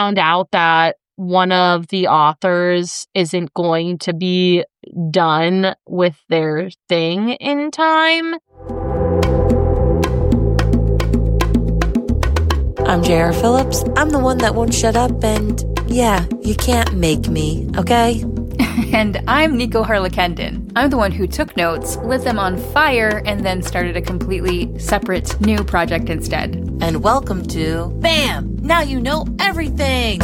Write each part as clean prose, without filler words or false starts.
found out that one of the authors isn't going to be done with their thing in time. I'm J.R. Phillips. I'm the one that won't shut up, and yeah, you can't make me, okay? And I'm Nico Harlekenden. I'm the one who took notes, lit them on fire, and then started a completely separate new project instead. And welcome to BAM! Now you know everything!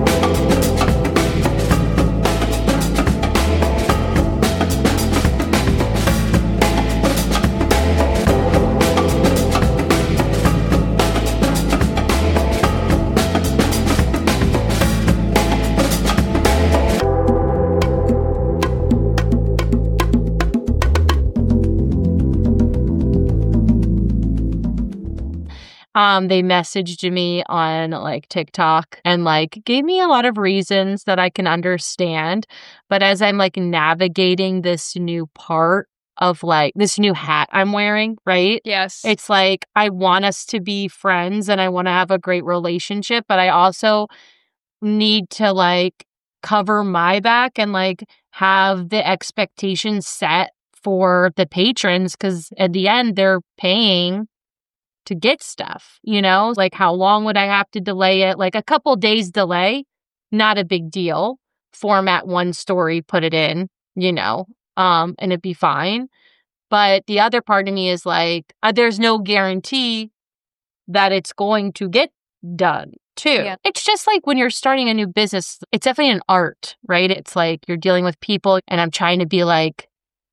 They messaged me on like TikTok and like gave me a lot of reasons that I can understand. But as I'm like navigating this new part of like this new hat I'm wearing, right? Yes. It's like I want us to be friends and I want to have a great relationship, but I also need to like cover my back and like have the expectations set for the patrons, because at the end they're paying to get stuff, you know? Like, how long would I have to delay it? Like a couple days delay, not a big deal. Format one story, put it in, you know, and it'd be fine. But the other part of me is like, there's no guarantee that it's going to get done too. Yeah. It's just like when you're starting a new business, it's definitely an art, right? It's like you're dealing with people and I'm trying to be like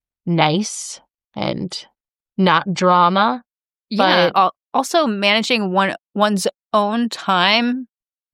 nice and not drama. Yeah. Also managing one's own time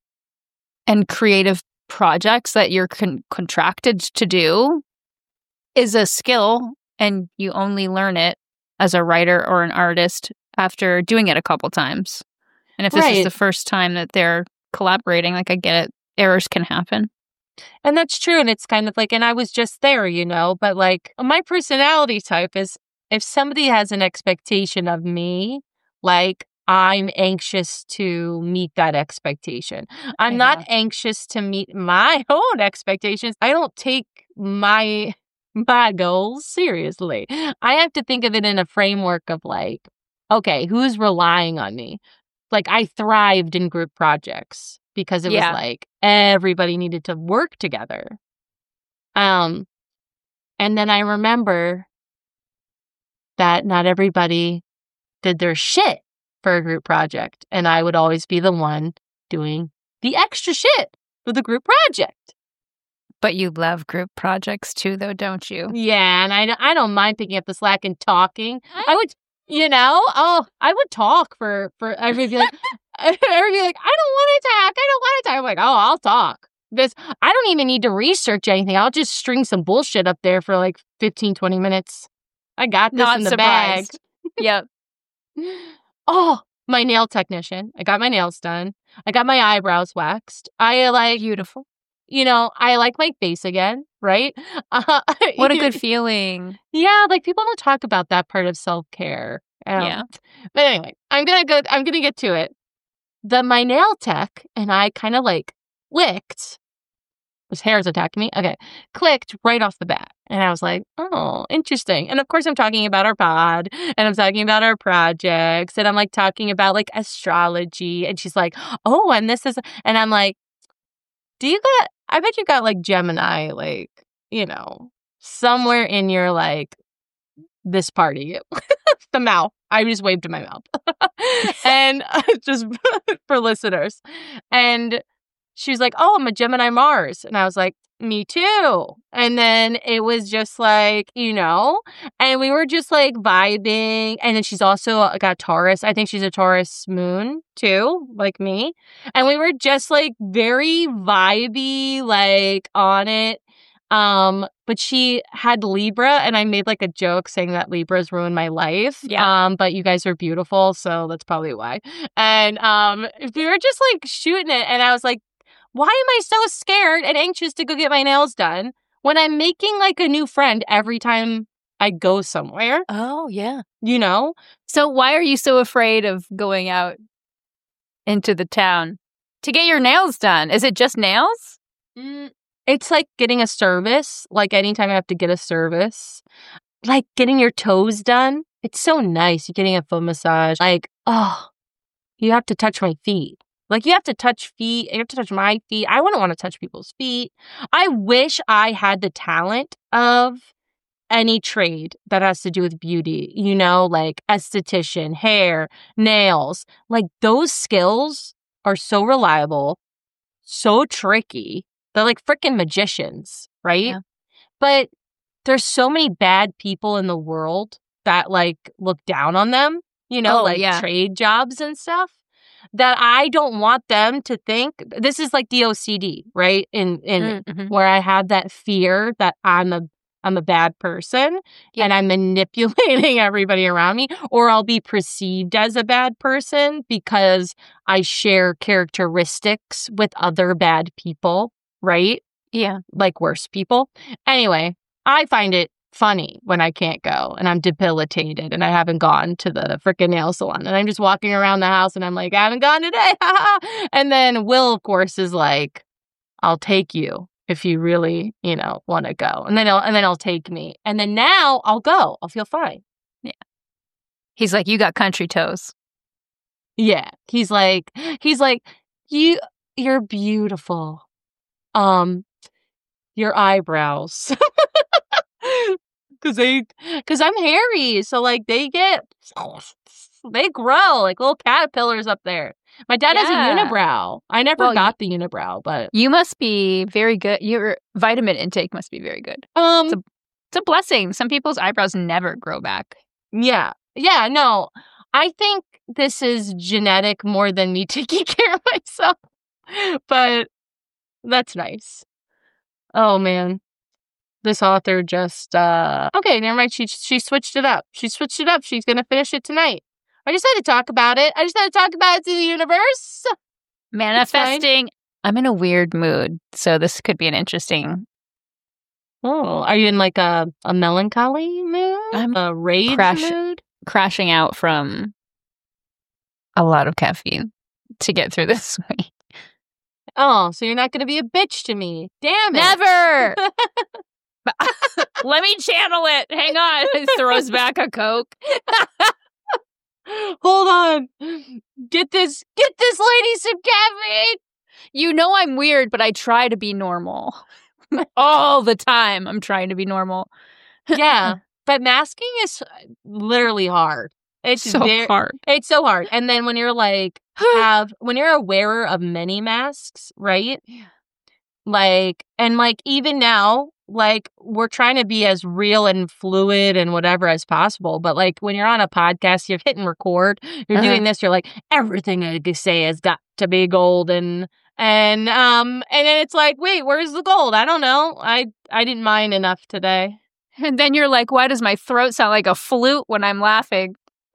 and creative projects that you're contracted to do is a skill, and you only learn it as a writer or an artist after doing it a couple times. And if this is the first time that they're collaborating, like I get it, errors can happen. And that's true. And it's kind of like, and I was just there, you know, but like my personality type is if somebody has an expectation of me, like I'm anxious to meet that expectation. I'm not anxious to meet my own expectations. I don't take my goals seriously. I have to think of it in a framework of like, okay, who's relying on me? Like I thrived in group projects because it was like everybody needed to work together. And then I remember that not everybody did their shit for a group project. And I would always be the one doing the extra shit for the group project. But you love group projects too, though, don't you? Yeah, and I don't mind picking up the slack and talking. I would, you know, I would talk for everybody be like, I don't want to talk. I don't want to talk. I'm like, I'll talk. I don't even need to research anything. I'll just string some bullshit up there for like 15, 20 minutes. I got this in the bag. Yep. Oh, my nail technician. I got my nails done. I got my eyebrows waxed. I like beautiful. You know, I like my face again, right? What a good feeling. Yeah, like people don't talk about that part of self-care. Yeah. But anyway, I'm gonna get to it. My nail tech and I kind of like clicked. His hair's attacking me. Okay. Clicked right off the bat. And I was like, oh, interesting. And of course I'm talking about our pod and I'm talking about our projects and I'm like talking about like astrology. And she's like, oh, and this is, and I'm like, I bet you got like Gemini, like, you know, somewhere in your like this part of you. The mouth. I just waved to my mouth. And just for listeners. And she was like, oh, I'm a Gemini Mars. And I was like, me too. And then it was just like, you know, and we were just like vibing. And then she's also got Taurus. I think she's a Taurus moon too, like me. And we were just like very vibey, like on it. But she had Libra and I made like a joke saying that Libras ruined my life. Yeah. But you guys are beautiful. So that's probably why. And, we were just like shooting it. And I was like, why am I so scared and anxious to go get my nails done when I'm making like a new friend every time I go somewhere? Oh, yeah. You know? So why are you so afraid of going out into the town? to get your nails done? Is it just nails? It's like getting a service. Like anytime I have to get a service, like getting your toes done. It's so nice. You're getting a foot massage. Like, oh, you have to touch my feet. Like you have to touch feet. You have to touch my feet. I wouldn't want to touch people's feet. I wish I had the talent of any trade that has to do with beauty, you know, like esthetician, hair, nails. Like those skills are so reliable, so tricky. They're like freaking magicians, right? Yeah. But there's so many bad people in the world that like look down on them, you know, trade jobs and stuff, that I don't want them to think. This is like the OCD, right? In where I have that fear that I'm a bad person and I'm manipulating everybody around me, or I'll be perceived as a bad person because I share characteristics with other bad people, right? Yeah. Like worse people. Anyway, I find it funny when I can't go and I'm debilitated and I haven't gone to the freaking nail salon and I'm just walking around the house and I'm like, I haven't gone today. And then Will, of course, is like, I'll take you if you really, you know, want to go. And then I'll take me. And then now I'll go. I'll feel fine. Yeah. He's like, you got country toes. Yeah. He's like, you're beautiful. Your eyebrows. Cause I'm hairy. So like they grow like little caterpillars up there. My dad has a unibrow. I never got the unibrow, but you must be very good. Your vitamin intake must be very good. It's a blessing. Some people's eyebrows never grow back. Yeah. Yeah, no. I think this is genetic more than me taking care of myself. But that's nice. Oh man. This author just okay, never mind. She switched it up. She's gonna finish it tonight. I just had to talk about it. To the universe. Manifesting. I'm in a weird mood, so this could be an interesting. Oh, are you in like a melancholy mood? I'm a rage mood? Crashing out from a lot of caffeine to get through this week. Oh, so you're not going to be a bitch to me. Damn it. Never. Let me channel it. Hang on. He throws back a Coke. Hold on. Get this lady some caffeine. You know I'm weird, but I try to be normal. All the time I'm trying to be normal. Yeah. But masking is literally hard. It's so hard. It's so hard. And then when you're like when you're a wearer of many masks, right? Yeah. Like, and like even now, like we're trying to be as real and fluid and whatever as possible. But like when you're on a podcast, you're hitting record, you're doing this, you're like, everything I say has got to be golden. And then it's like, wait, where's the gold? I don't know. I didn't mind enough today. And then you're like, why does my throat sound like a flute when I'm laughing?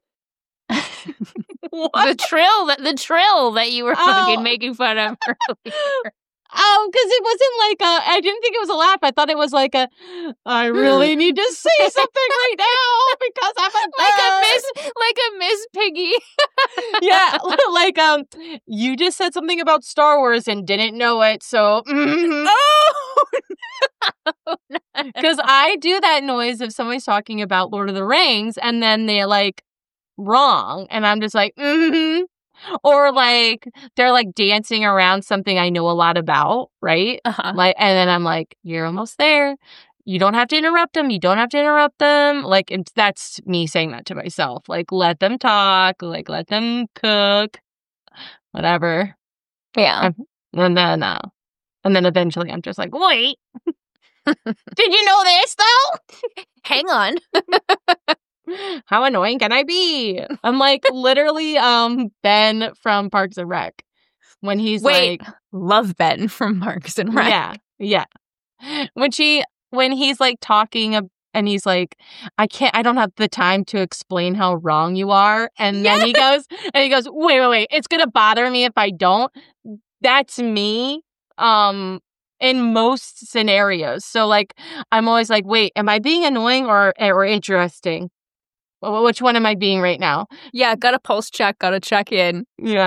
What? The trill that you were fucking making fun of earlier. Because it wasn't like I didn't think it was a laugh. I thought it was like I really need to say something right now because I'm like a Miss Piggy. Yeah, like you just said something about Star Wars and didn't know it, so Oh no. Because I do that noise if somebody's talking about Lord of the Rings and then they're like wrong, and I'm just like or like they're like dancing around something I know a lot about, right? Like, and then I'm like, you're almost there. You don't have to interrupt them. Like, that's me saying that to myself. Like, let them talk. Like, let them cook. Whatever. Yeah. And then eventually I'm just like, wait. Did you know this though? Hang on. How annoying can I be? I'm like literally Ben from Parks and Rec. When he's love Ben from Parks and Rec. Yeah. When he's like talking and he's like, I don't have the time to explain how wrong you are. And then he goes, wait, it's gonna bother me if I don't. That's me. In most scenarios. So like I'm always like, wait, am I being annoying or interesting? Which one am I being right now? Yeah, gotta pulse check, gotta check in. Yeah.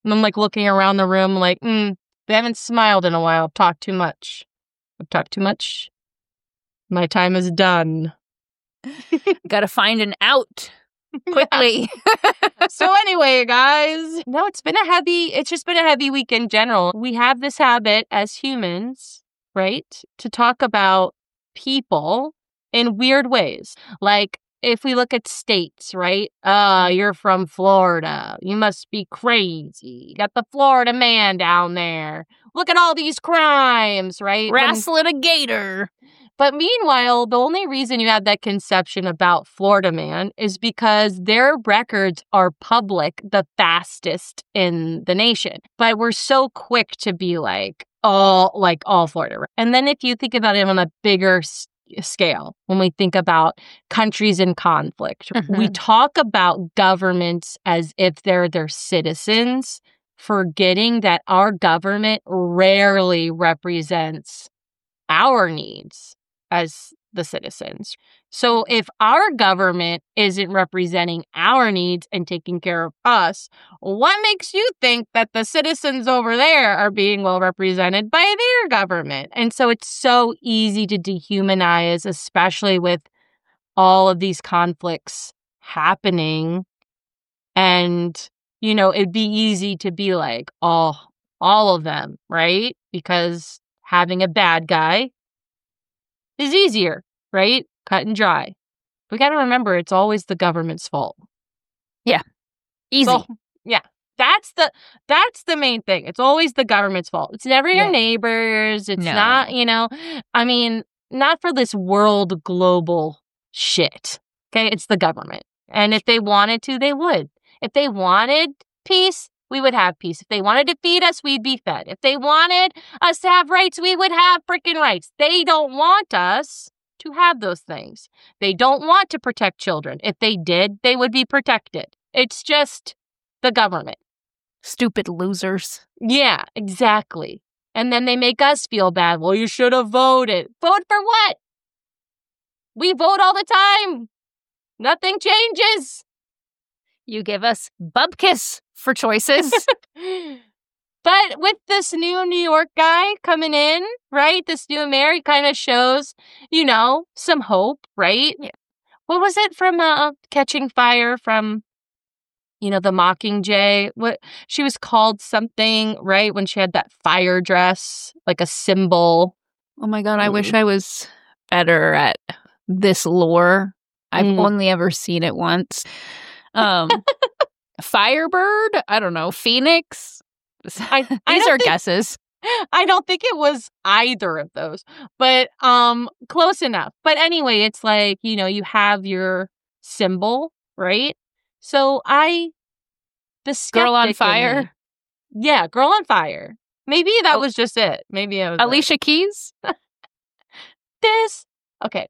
And I'm like looking around the room like, they haven't smiled in a while. I've talked too much. I've talked too much. My time is done. Gotta find an out quickly. So anyway, guys, no, it's just been a heavy week in general. We have this habit as humans, right, to talk about people in weird ways. Like if we look at states, right? You're from Florida. You must be crazy. You got the Florida man down there. Look at all these crimes, right? Wrestling a gator. But meanwhile, the only reason you have that conception about Florida man is because their records are public, the fastest in the nation. But we're so quick to be like all Florida. And then if you think about it on a bigger scale, when we think about countries in conflict, we talk about governments as if they're their citizens, forgetting that our government rarely represents our needs as the citizens. So if our government isn't representing our needs and taking care of us, what makes you think that the citizens over there are being well represented by their government? And so it's so easy to dehumanize, especially with all of these conflicts happening. And, it'd be easy to be like, all of them, right? Because having a bad guy is easier, right? Cut and dry. We got to remember it's always the government's fault. Yeah. Easy. So, yeah. That's the main thing. It's always the government's fault. It's never your neighbors. It's not, not for this world global shit. Okay? It's the government. And if they wanted to, they would. If they wanted peace, we would have peace. If they wanted to feed us, we'd be fed. If they wanted us to have rights, we would have freaking rights. They don't want us to have those things. They don't want to protect children. If they did, they would be protected. It's just the government. Stupid losers. Yeah, exactly. And then they make us feel bad. Well, you should have voted. Vote for what? We vote all the time. Nothing changes. You give us bubkiss for choices. But with this new New York guy coming in, right? This new mayor kind of shows, some hope, right? Yeah. What was it from Catching Fire from, the Mockingjay? What she was called something, right? When she had that fire dress, like a symbol. Oh my God, I wish I was better at this lore. I've only ever seen it once. Firebird? I don't know. Phoenix? These are guesses. I don't think it was either of those, but close enough. But anyway, it's like, you have your symbol, right? So the Girl on Fire? Yeah, Girl on Fire. Maybe that was just it. Maybe I was Alicia Keys? Okay.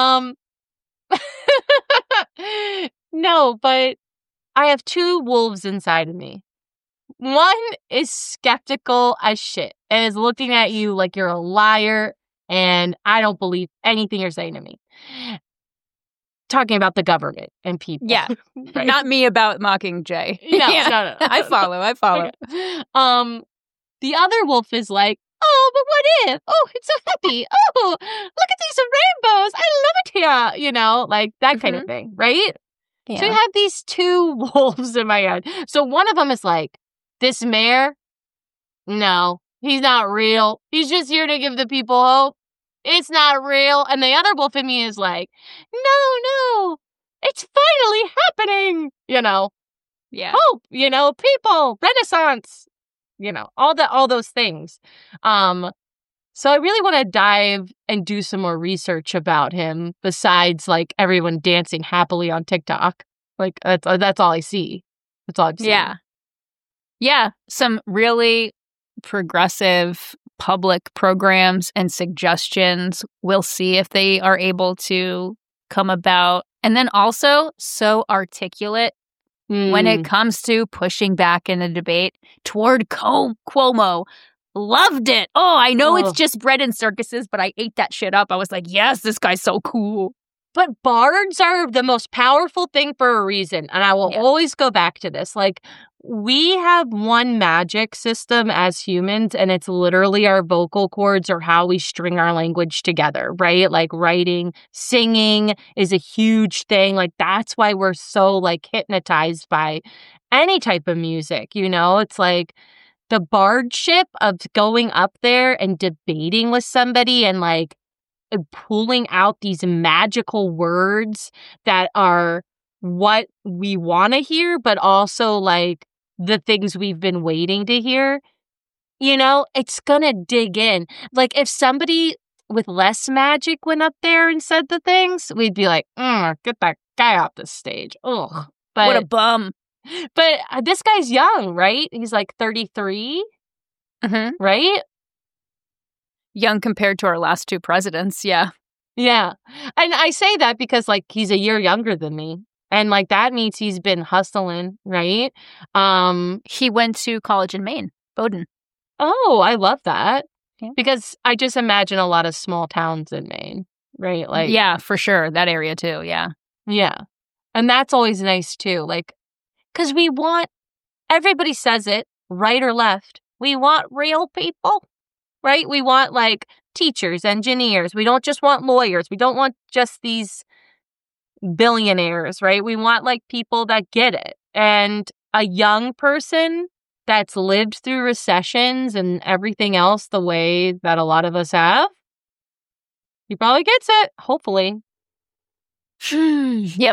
No, but I have two wolves inside of me. One is skeptical as shit and is looking at you like you're a liar and I don't believe anything you're saying to me. Talking about the government and people. Yeah. Right? Not me about Mockingjay. No. I follow. Okay. The other wolf is like, oh, but what if? Oh, it's so happy. Oh, look at these rainbows. I love it here. Like that kind of thing, right? Yeah. So you have these two wolves in my head. So one of them is like, this mayor, no, he's not real. He's just here to give the people hope. It's not real. And the other wolf in me is like, no, it's finally happening. Yeah. Hope, people, Renaissance, all those things. So I really want to dive and do some more research about him besides like everyone dancing happily on TikTok. Like that's all I see. That's all I've seen. Yeah. Yeah. Some really progressive public programs and suggestions. We'll see if they are able to come about. And then also so articulate when it comes to pushing back in the debate toward Cuomo. Loved it. Oh, I know it's just bread and circuses, but I ate that shit up. I was like, yes, this guy's so cool. But bards are the most powerful thing for a reason. And I will always go back to this. Like, we have one magic system as humans, and it's literally our vocal cords or how we string our language together, right? Like writing, singing is a huge thing. Like that's why we're so like hypnotized by any type of music, you know? It's like the bardship of going up there and debating with somebody and like pulling out these magical words that are what we want to hear, but also like the things we've been waiting to hear, you know, it's gonna dig in. Like if somebody with less magic went up there and said the things, we'd be like, get that guy off the stage. Ugh. What a bum. But this guy's young, right? He's like 33, right? Young compared to our last two presidents, yeah. Yeah. And I say that because like he's a year younger than me. And like that means he's been hustling, right? He went to college in Maine, Bowdoin. Oh, I love that. Yeah. Because I just imagine a lot of small towns in Maine, right? Like yeah, for sure. That area too, yeah. Yeah. And that's always nice too. Like, because we want, everybody says it, right or left. We want real people, right? We want like teachers, engineers. We don't just want lawyers. We don't want just these billionaires, right? We want like people that get it. And a young person that's lived through recessions and everything else the way that a lot of us have, he probably gets it, hopefully. Yep.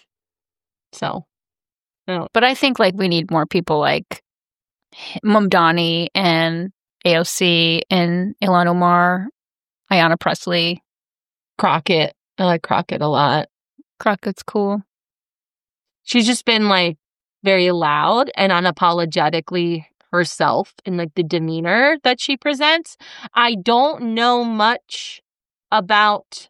So, but I think like we need more people like Mamdani and AOC and Ilhan Omar, Ayanna Pressley. Crockett. I like Crockett a lot. Crockett's cool. She's just been like very loud and unapologetically herself in like the demeanor that she presents. I don't know much about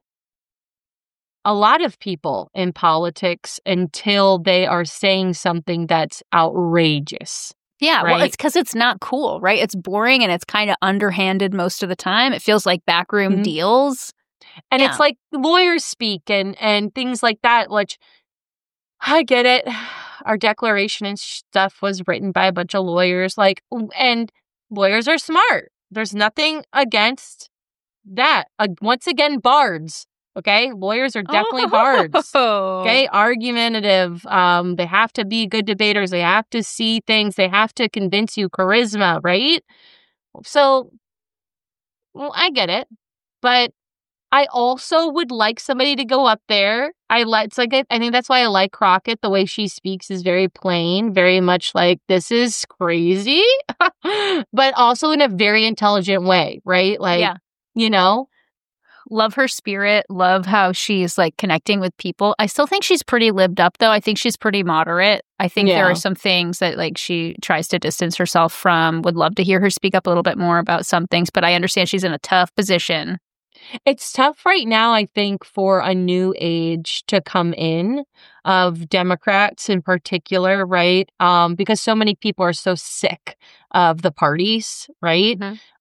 a lot of people in politics until they are saying something that's outrageous. Yeah, right? Well, it's because it's not cool, right? It's boring and it's kind of underhanded most of the time. It feels like backroom deals. And it's like lawyers speak and things like that, which I get it. Our declaration and stuff was written by a bunch of lawyers, like, and lawyers are smart. There's nothing against that. Once again, bards. Okay, lawyers are definitely bards. Okay, argumentative. They have to be good debaters. They have to see things. They have to convince you. Charisma, right? So, well, I get it, but I also would like somebody to go up there. I think that's why I like Crockett. The way she speaks is very plain, very much like this is crazy, but also in a very intelligent way, right? Like, you know. Love her spirit. Love how she's like connecting with people. I still think she's pretty lived up though. I think she's pretty moderate. I think there are some things that like she tries to distance herself from. Would love to hear her speak up a little bit more about some things, but I understand she's in a tough position. It's tough right now, I think, for a new age to come in of Democrats in particular, right? Because so many people are so sick of the parties, right?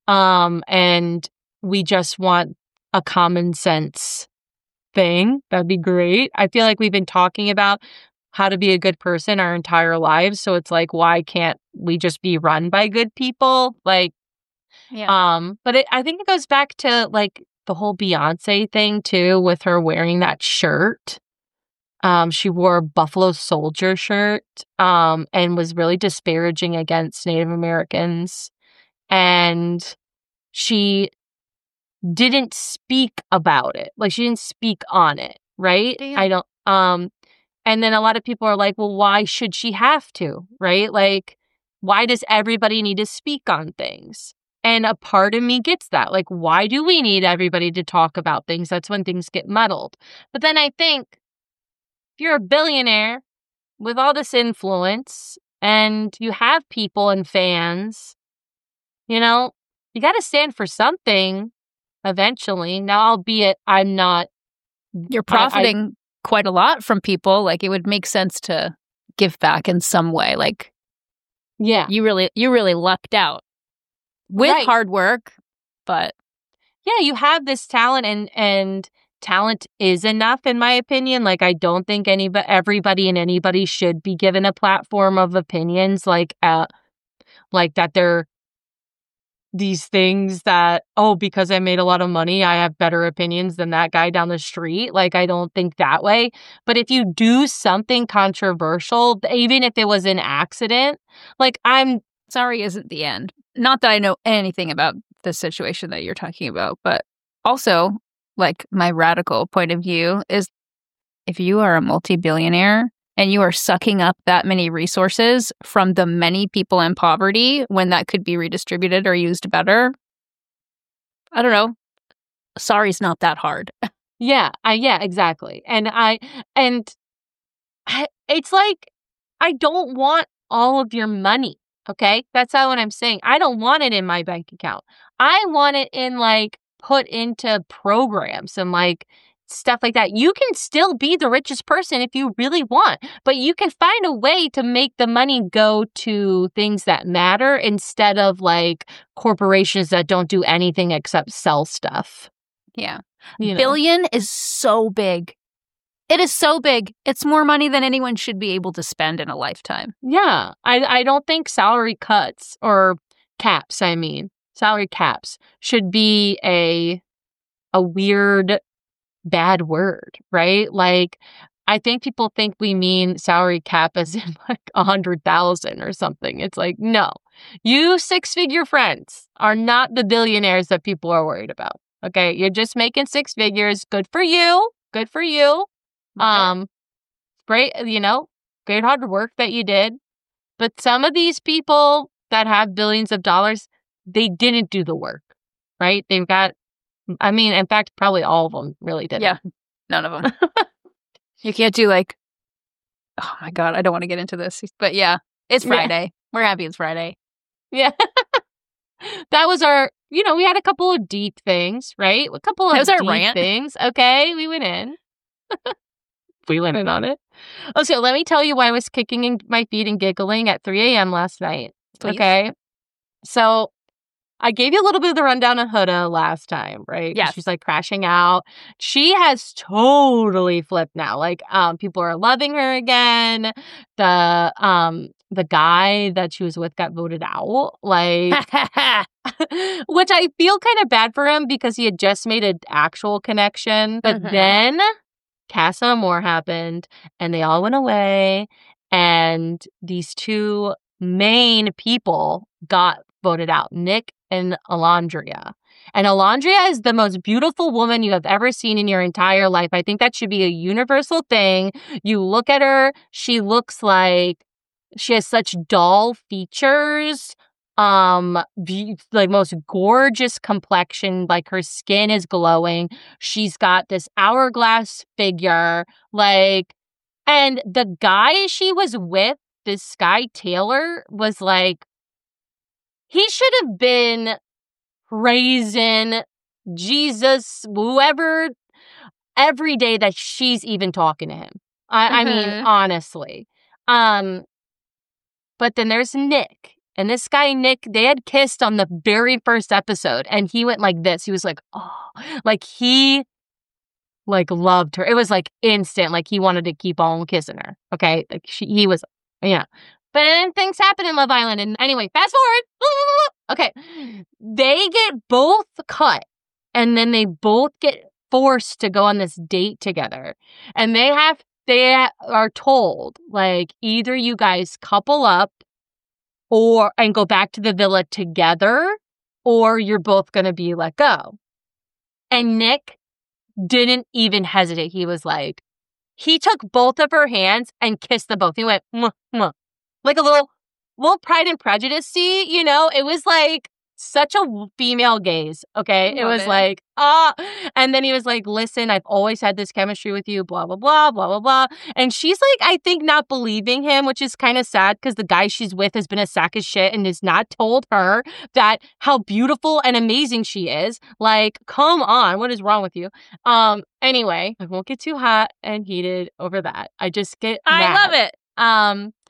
And we just want a common sense thing. That'd be great. I feel like we've been talking about how to be a good person our entire lives. So it's like, why can't we just be run by good people? Like, but I think it goes back to like the whole Beyonce thing too, with her wearing that shirt. She wore a Buffalo Soldier shirt, and was really disparaging against Native Americans. And she didn't speak about it. Like she didn't speak on it, right? Damn. And then a lot of people are like, well, why should she have to, right? Like, why does everybody need to speak on things? And a part of me gets that. Like, why do we need everybody to talk about things? That's when things get muddled. But then I think if you're a billionaire with all this influence and you have people and fans, you know, you got to stand for something eventually. Now, albeit I'm not. You're profiting quite a lot from people. Like it would make sense to give back in some way. Like, you really lucked out with hard work, but you have this talent and talent is enough, in my opinion. Like, I don't think everybody and anybody should be given a platform of opinions, like that they're these things that, oh, because I made a lot of money, I have better opinions than that guy down the street. Like, I don't think that way. But if you do something controversial, even if it was an accident, like, sorry isn't the end. Not that I know anything about the situation that you're talking about, but also, like, my radical point of view is if you are a multi-billionaire and you are sucking up that many resources from the many people in poverty when that could be redistributed or used better, I don't know. Sorry's not that hard. Yeah, exactly. And it's like, I don't want all of your money. Okay, that's not what I'm saying. I don't want it in my bank account. I want it in, like, put into programs and, like, stuff like that. You can still be the richest person if you really want, but you can find a way to make the money go to things that matter instead of, like, corporations that don't do anything except sell stuff. Yeah. You know? Billion is so big. It is so big. It's more money than anyone should be able to spend in a lifetime. Yeah. I don't think salary cuts or caps, salary caps should be a weird, bad word, right? Like, I think people think we mean salary cap as in like 100,000 or something. It's like, no, you 6-figure friends are not the billionaires that people are worried about. Okay. You're just making 6 figures. Good for you. Good for you. Great, great hard work that you did. But some of these people that have billions of dollars, they didn't do the work, right? They've got, in fact, probably all of them really didn't. Yeah, none of them. You can't do like, oh my God, I don't want to get into this. But yeah, it's Friday. Yeah. We're happy it's Friday. Yeah. That was our, we had a couple of deep things, right? A couple of deep rant things. Okay, we went in. We went in on it. Oh, so let me tell you why I was kicking in my feet and giggling at 3 a.m. last night. Please. Okay. So I gave you a little bit of the rundown on Huda last time, right? Yes. She's like crashing out. She has totally flipped now. Like, people are loving her again. The guy that she was with got voted out. Like, which I feel kind of bad for him because he had just made an actual connection. But then Casa Amor happened and they all went away. And these two main people got voted out, Nick and Alondria. And Alondria is the most beautiful woman you have ever seen in your entire life. I think that should be a universal thing. You look at her, she looks like she has such doll features, like most gorgeous complexion, like her skin is glowing. She's got this hourglass figure, like, and the guy she was with, this guy Taylor, was like, he should have been praising Jesus, whoever, every day that she's even talking to him. I mean, honestly. But then there's Nick. And this guy, Nick, they had kissed on the very first episode. And he went like this. He was like, oh. Like, he, like, loved her. It was, like, instant. Like, he wanted to keep on kissing her. Okay? Like, he was, yeah. But then things happen in Love Island. And anyway, fast forward. Okay. They get both cut. And then they both get forced to go on this date together. And they are told, like, either you guys couple up and go back to the villa together, or you're both going to be let go. And Nick didn't even hesitate. He was like, he took both of her hands and kissed them both. He went, mwah, mwah. Like a little Pride and Prejudice-y, It was like such a female gaze, okay? It was like, and then he was like, listen, I've always had this chemistry with you, blah, blah, blah, blah, blah, blah. And she's like, I think not believing him, which is kind of sad because the guy she's with has been a sack of shit and has not told her that how beautiful and amazing she is. Like, come on, what is wrong with you? Anyway, I won't get too hot and heated over that. I just get mad. I love it.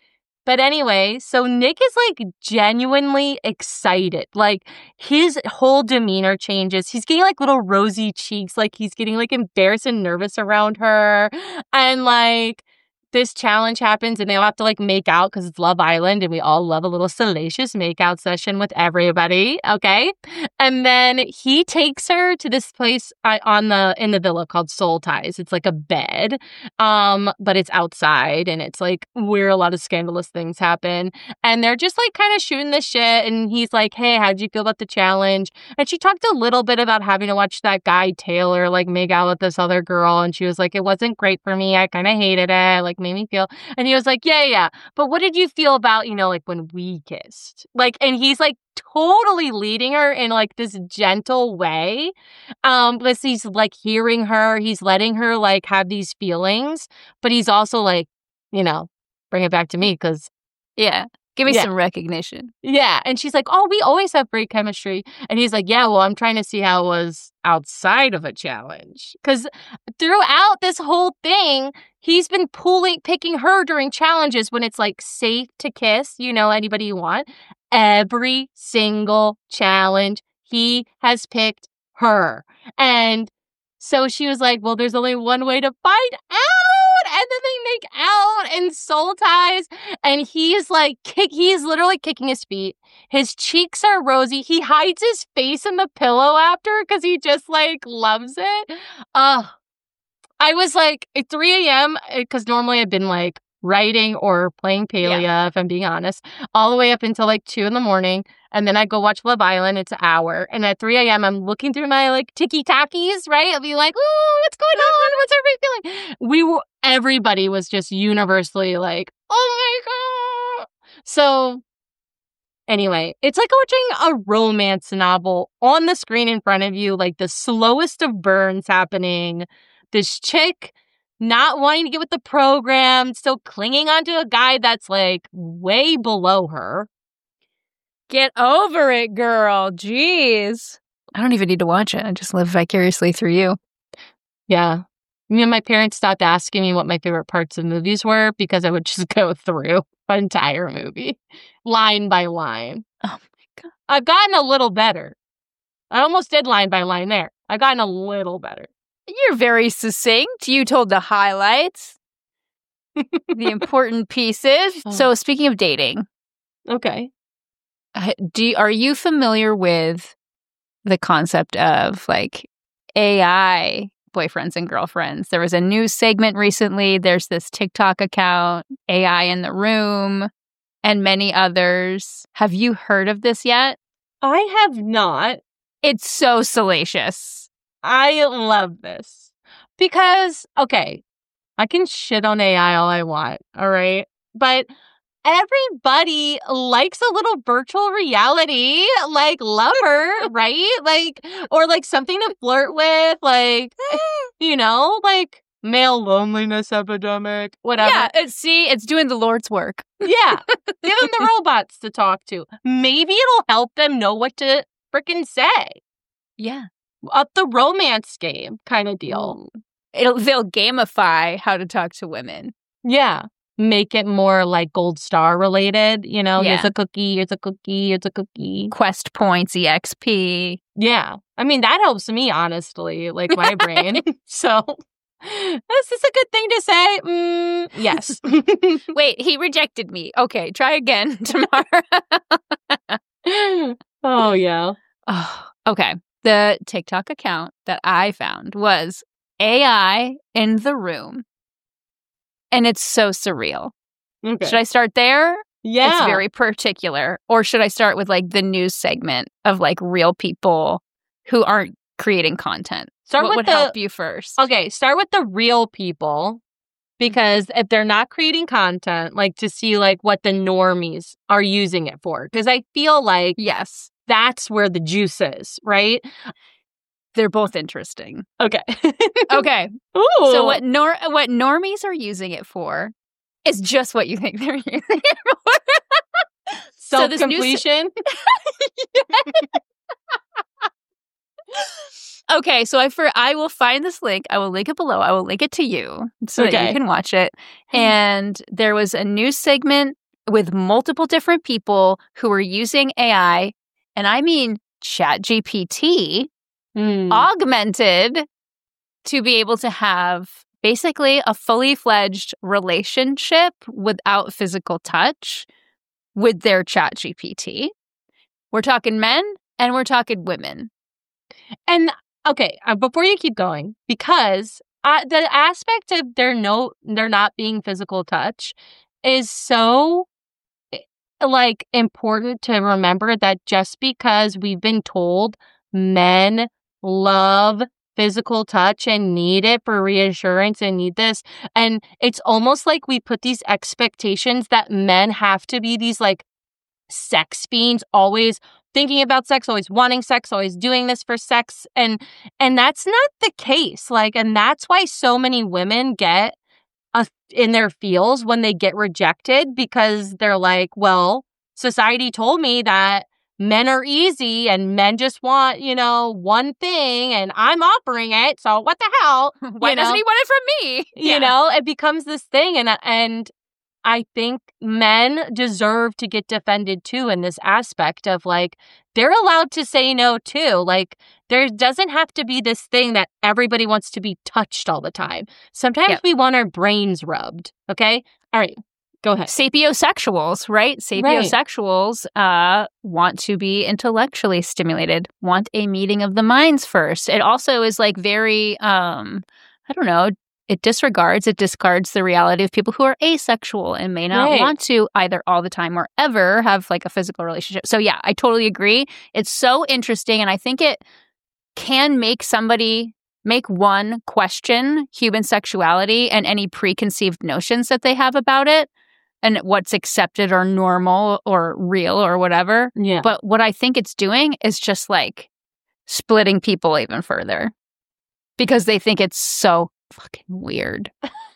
But anyway, so Nick is like genuinely excited. Like his whole demeanor changes. He's getting like little rosy cheeks. Like he's getting like embarrassed and nervous around her. And like this challenge happens and they all have to like make out because it's Love Island and we all love a little salacious makeout session with everybody. Okay. And then he takes her to this place in the villa called Soul Ties. It's like a bed, but it's outside and it's like where a lot of scandalous things happen. And they're just like kind of shooting the shit. And he's like, hey, how'd you feel about the challenge? And she talked a little bit about having to watch that guy Taylor like make out with this other girl. And she was like, it wasn't great for me. I kind of hated it. Like made me feel. And he was like, yeah. But what did you feel about, like when we kissed? Like, and he's like totally leading her in like this gentle way. Because he's like hearing her, he's letting her like have these feelings, but he's also like, bring it back to me because give me some recognition. Yeah. And she's like, oh, we always have great chemistry. And he's like, yeah, well, I'm trying to see how it was outside of a challenge. Because throughout this whole thing, he's been picking her during challenges when it's like safe to kiss, anybody you want. Every single challenge, he has picked her. And so she was like, well, there's only one way to find out. And then they make out in Soul Ties. And he's like, he's literally kicking his feet. His cheeks are rosy. He hides his face in the pillow after because he just like loves it. I was like at 3 a.m. because normally I've been like writing or playing Palia, if I'm being honest, all the way up until like 2 a.m. And then I go watch Love Island. It's an hour. And at 3 a.m., I'm looking through my like tiki-takis, right? I'll be like, ooh, what's going on? What's everybody feeling? Everybody was just universally like, oh my God. So anyway, it's like watching a romance novel on the screen in front of you, like the slowest of burns happening. This chick not wanting to get with the program, still clinging onto a guy that's like way below her. Get over it, girl. Jeez. I don't even need to watch it. I just live vicariously through you. Yeah. My parents stopped asking me what my favorite parts of movies were because I would just go through the entire movie, line by line. Oh my God. I've gotten a little better. I almost did line by line there. I've gotten a little better. You're very succinct. You told the highlights, the important pieces. Oh. So speaking of dating. Okay. Are you familiar with the concept of like AI boyfriends and girlfriends? There was a news segment recently. There's this TikTok account, AI in the Room, and many others. Have you heard of this yet? I have not. It's so salacious. I love this because, okay, I can shit on AI all I want, all right? But everybody likes a little virtual reality, like lover, right? Like, or like something to flirt with, like, like male loneliness epidemic, whatever. Yeah, it's doing the Lord's work. Yeah, give them the robots to talk to. Maybe it'll help them know what to freaking say. Yeah. Up the romance game kind of deal. They'll gamify how to talk to women. Yeah. Make it more like Gold Star related, here's a cookie, here's a cookie, here's a cookie. Quest points, EXP. Yeah. I mean, that helps me, honestly, like my brain. So, is this a good thing to say? Yes. Wait, he rejected me. Okay, try again tomorrow. Oh, yeah. Oh, okay. The TikTok account that I found was AI in the Room. And it's so surreal. Okay. Should I start there? Yeah. It's very particular. Or should I start with like the news segment of like real people who aren't creating content? What would help you first? Okay, start with the real people. Because if they're not creating content, like to see like what the normies are using it for. Because I feel like yes, that's where the juice is, right? They're both interesting. Okay. Okay. Ooh. So what normies are using it for is just what you think they're using it for. Self-completion? Okay, so I will find this link. I will link it below. I will link it to you so that you can watch it. And there was a news segment with multiple different people who are using AI, and I mean ChatGPT, augmented to be able to have basically a fully fledged relationship without physical touch with their ChatGPT. We're talking men and we're talking women. And okay, before you keep going, because the aspect of there not being physical touch is so like important to remember, that just because we've been told men love physical touch and need it for reassurance and need this, and it's almost like we put these expectations that men have to be these like sex fiends, always thinking about sex, always wanting sex, always doing this for sex, and that's not the case. Like, and that's why so many women get in their feels when they get rejected, because they're like, well, society told me that men are easy and men just want, one thing, and I'm offering it, so what the hell? Why doesn't he want it from me? You know, it becomes this thing, and I think men deserve to get defended too in this aspect of like, they're allowed to say no too. Like, there doesn't have to be this thing that everybody wants to be touched all the time. Sometimes we want our brains rubbed. Okay? All right. Go ahead. Sapiosexuals, right? Sapiosexuals want to be intellectually stimulated, want a meeting of the minds first. It also is like very, I don't know, it discards the reality of people who are asexual and may not want to either all the time or ever have like a physical relationship. So yeah, I totally agree. It's so interesting. And I think it can make one question human sexuality and any preconceived notions that they have about it and what's accepted or normal or real or whatever. Yeah. But what I think it's doing is just like splitting people even further because they think it's so fucking weird.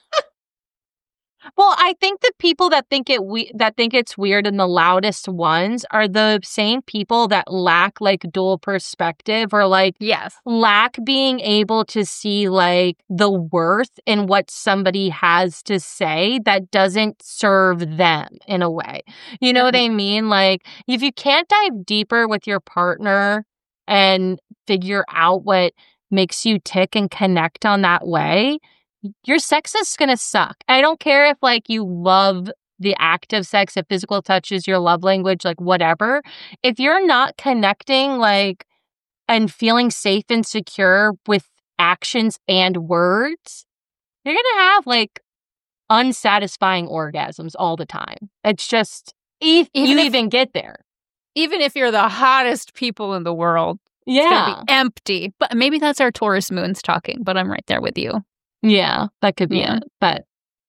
Well, I think the people that think it's weird and the loudest ones are the same people that lack like dual perspective, or like lack being able to see like the worth in what somebody has to say that doesn't serve them in a way. You know what I mean? Like, if you can't dive deeper with your partner and figure out what makes you tick and connect on that way, your sex is going to suck. I don't care if like you love the act of sex, if physical touch is your love language, like whatever. If you're not connecting like and feeling safe and secure with actions and words, you're going to have like unsatisfying orgasms all the time. It's just, if you even get there. Even if you're the hottest people in the world, it's going to be empty. But maybe that's our Taurus moons talking, but I'm right there with you. Yeah, that could be it. But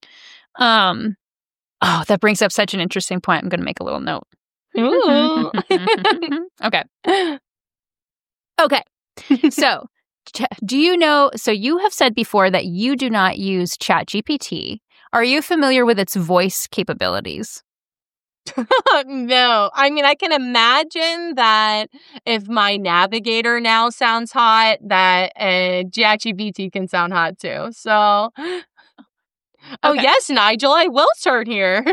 that brings up such an interesting point. I'm going to make a little note. Ooh. Okay. So, do you know, so you have said before that you do not use ChatGPT. Are you familiar with its voice capabilities? No. I mean, I can imagine that if my navigator now sounds hot, that ChatGPT can sound hot too. So, yes, Nigel, I will turn here.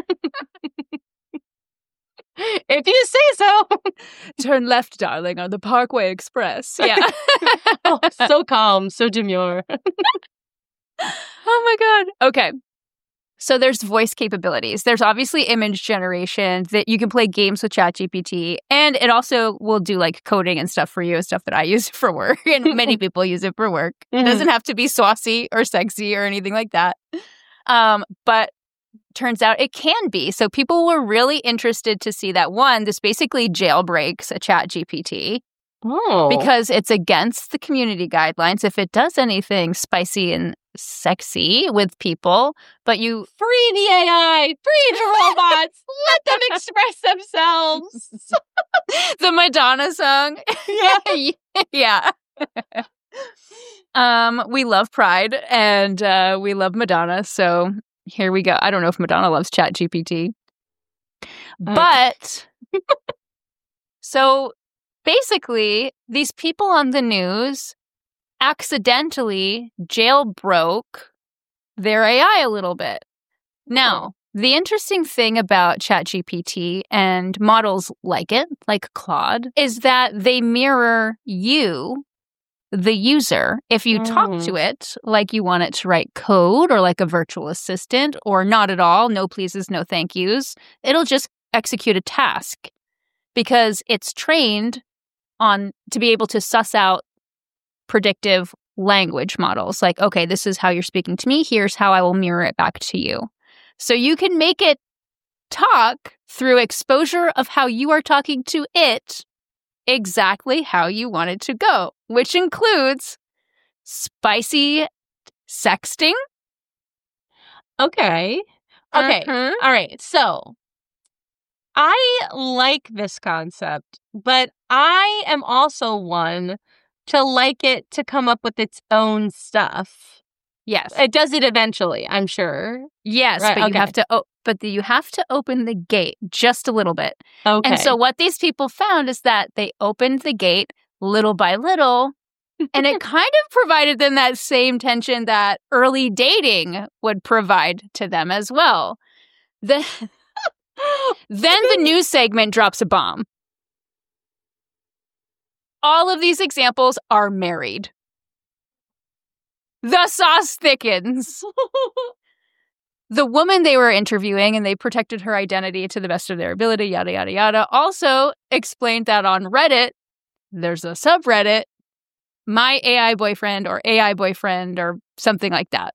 If you say so. Turn left, darling, on the Parkway Express. Yeah. Oh, so calm, so demure. Oh my God. Okay. So there's voice capabilities. There's obviously image generation that you can play games with ChatGPT, and it also will do like coding and stuff for you, stuff that I use for work, and many people use it for work. It doesn't have to be saucy or sexy or anything like that. But turns out it can be. So people were really interested to see that, one, this basically jailbreaks a ChatGPT. Oh. Because it's against the community guidelines if it does anything spicy and sexy with people, but you free the AI, free the robots, let them express themselves. The Madonna song. Yeah. We love Pride and we love Madonna, so here we go. I don't know if Madonna loves ChatGPT. But so basically, these people on the news accidentally jailbroke their AI a little bit. Now, The interesting thing about ChatGPT and models like it, like Claude, is that they mirror you, the user. If you talk to it like you want it to write code or like a virtual assistant or not at all, no pleases, no thank yous, it'll just execute a task because it's trained on to be able to suss out predictive language models. Like, okay, this is how you're speaking to me. Here's how I will mirror it back to you. So you can make it talk through exposure of how you are talking to it exactly how you want it to go, which includes spicy sexting. Okay. Okay. Mhm. All right. So I like this concept, but I am also one to like it to come up with its own stuff. Yes. It does it eventually, I'm sure. Yes, Right, but okay. you have to open the gate just a little bit. Okay. And so what these people found is that they opened the gate little by little, and it kind of provided them that same tension that early dating would provide to them as well. Then the news segment drops a bomb. All of these examples are married. The sauce thickens. The woman they were interviewing, and they protected her identity to the best of their ability, yada, yada, yada, also explained that on Reddit, there's a subreddit, My AI Boyfriend or AI Boyfriend or something like that.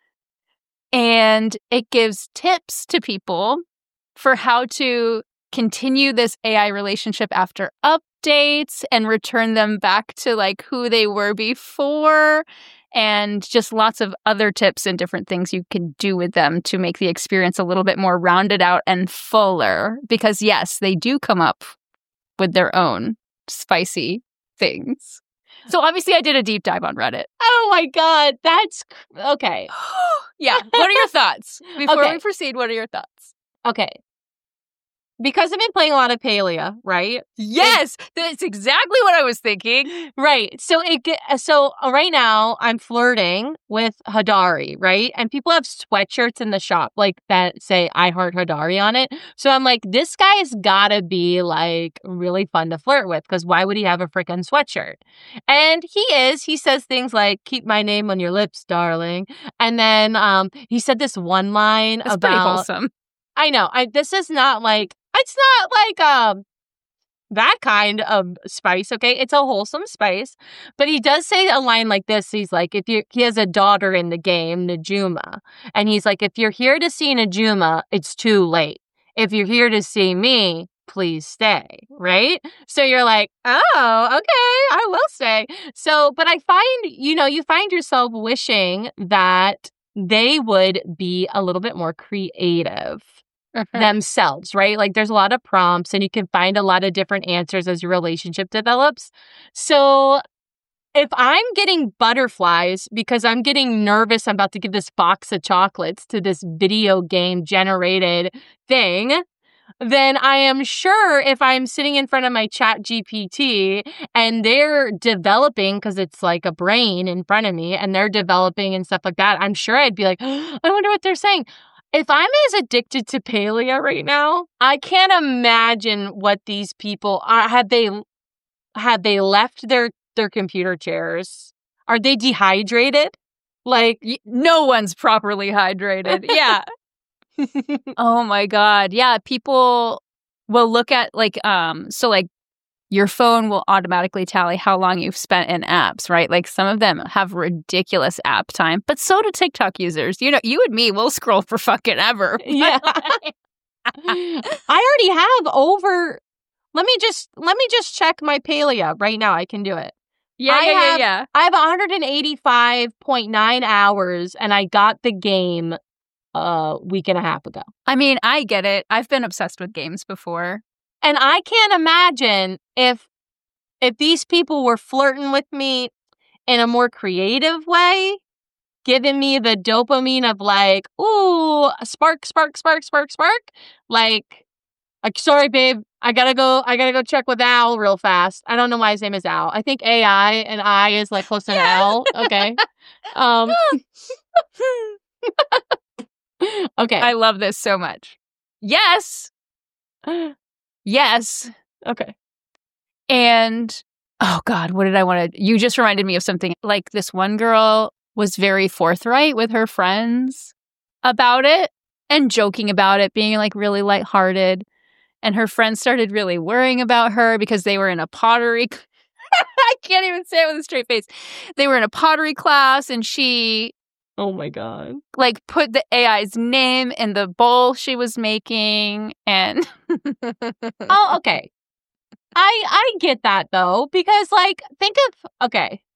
And it gives tips to people for how to continue this AI relationship after updates and return them back to like who they were before. And just lots of other tips and different things you can do with them to make the experience a little bit more rounded out and fuller. Because yes, they do come up with their own spicy things. So obviously I did a deep dive on Reddit. Oh my God, that's okay. Yeah. What are your thoughts? Before Okay. we proceed, what are your thoughts? Okay. Because I've been playing a lot of Palia, right? Yes, that's exactly what I was thinking. Right. So right now I'm flirting with Hadari, right? And people have sweatshirts in the shop like that say I heart Hadari on it. So I'm like, this guy's gotta be like really fun to flirt with because why would he have a freaking sweatshirt? And he is. He says things like, keep my name on your lips, darling. And then he said this one line It's pretty about wholesome. I know. This is not like it's not like that kind of spice, okay? It's a wholesome spice. But he does say a line like this. He's like, he has a daughter in the game, Najuma. And he's like, if you're here to see Najuma, it's too late. If you're here to see me, please stay, right? So you're like, oh, okay, I will stay. So, but I find, you find yourself wishing that they would be a little bit more creative themselves, right? Like there's a lot of prompts and you can find a lot of different answers as your relationship develops. So if I'm getting butterflies because I'm getting nervous, I'm about to give this box of chocolates to this video game generated thing, then I am sure if I'm sitting in front of my ChatGPT and they're developing, because it's like a brain in front of me and they're developing and stuff like that, I'm sure I'd be like, I wonder what they're saying. If I'm as addicted to Palia right now, I can't imagine what these people are. Have they left their computer chairs? Are they dehydrated? Like no one's properly hydrated. Yeah. Oh my God. Yeah. People will look at so your phone will automatically tally how long you've spent in apps, right? Like some of them have ridiculous app time, but so do TikTok users. You and me, we'll scroll for fucking ever. Yeah. I already have over. Let me just check my Palia right now. I can do it. Yeah. I have 185.9 hours and I got the game a week and a half ago. I mean, I get it. I've been obsessed with games before. And I can't imagine if these people were flirting with me in a more creative way, giving me the dopamine of like, ooh, spark. Like, sorry, babe, I gotta go check with Al real fast. I don't know why his name is Al. I think AI and I is like close to Al. Okay. Okay. I love this so much. Yes. Yes. Okay. And oh God, what did I want to? You just reminded me of something. Like this one girl was very forthright with her friends about it and joking about it, being like really lighthearted. And her friends started really worrying about her because they were in a pottery. I can't even say it with a straight face. They were in a pottery class and she Oh my God. like put the AI's name in the bowl she was making and Oh, okay. I get that though, because like think of all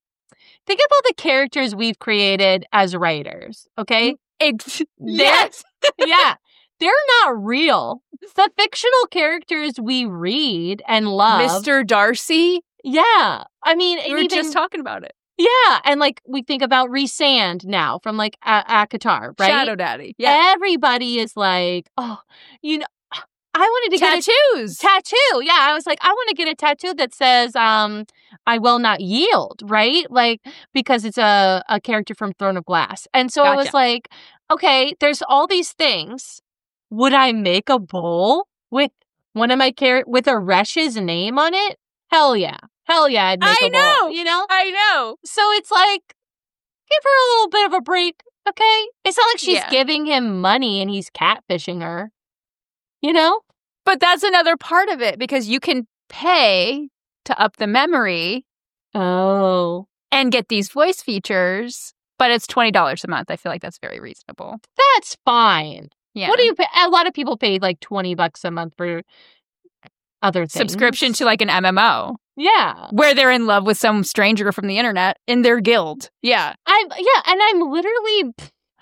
the characters we've created as writers, okay? yes. Yeah. They're not real. The fictional characters we read and love. Mr. Darcy. Yeah. I mean, We were just talking about it. Yeah. And like we think about Rhysand now from like ACOTAR, right? Shadow Daddy. Yeah. Everybody is like, oh, I wanted to Tattoos. get a tattoo. Yeah. I was like, I want to get a tattoo that says, I will not yield, right? Like, because it's a character from Throne of Glass. And so I was like, okay, there's all these things. Would I make a bowl with one of my with Aresh's name on it? Hell yeah. I'd make a bowl. You know? I know. So it's like, give her a little bit of a break, okay? It's not like she's giving him money and he's catfishing her. You know? But that's another part of it because you can pay to up the memory. Oh. And get these voice features, but it's $20 a month. I feel like that's very reasonable. That's fine. Yeah. What do you pay? A lot of people pay like $20 a month for other things. Subscription to like an MMO. Yeah. Where they're in love with some stranger from the internet in their guild. Yeah. And I'm literally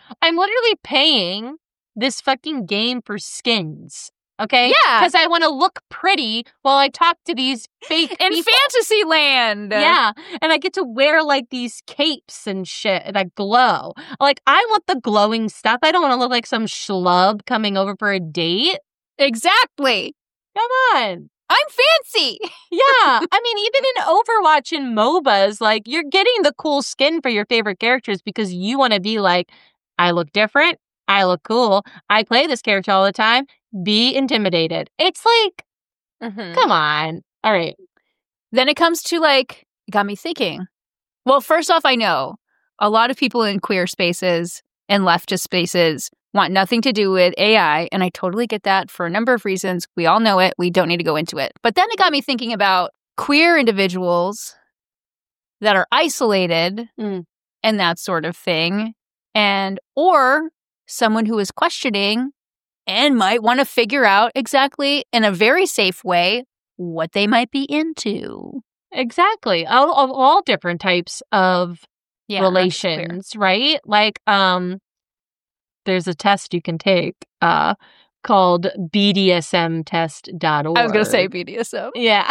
paying this fucking game for skins. Okay? Yeah. Because I want to look pretty while I talk to these fake in people. Fantasyland. Yeah. And I get to wear like these capes and shit that glow. Like, I want the glowing stuff. I don't want to look like some schlub coming over for a date. Exactly. Come on. I'm fancy. Yeah. I mean, even in Overwatch and MOBAs, like, you're getting the cool skin for your favorite characters because you want to be like, I look different. I look cool. I play this character all the time. Be intimidated. It's like, come on. All right. Then it comes to like, it got me thinking. Well, first off, I know a lot of people in queer spaces and leftist spaces want nothing to do with AI. And I totally get that for a number of reasons. We all know it. We don't need to go into it. But then it got me thinking about queer individuals that are isolated and that sort of thing. And, or someone who is questioning and might want to figure out exactly in a very safe way what they might be into. Exactly. All different types of relations, right? Like, there's a test you can take called BDSMtest.org. I was going to say BDSM. Yeah.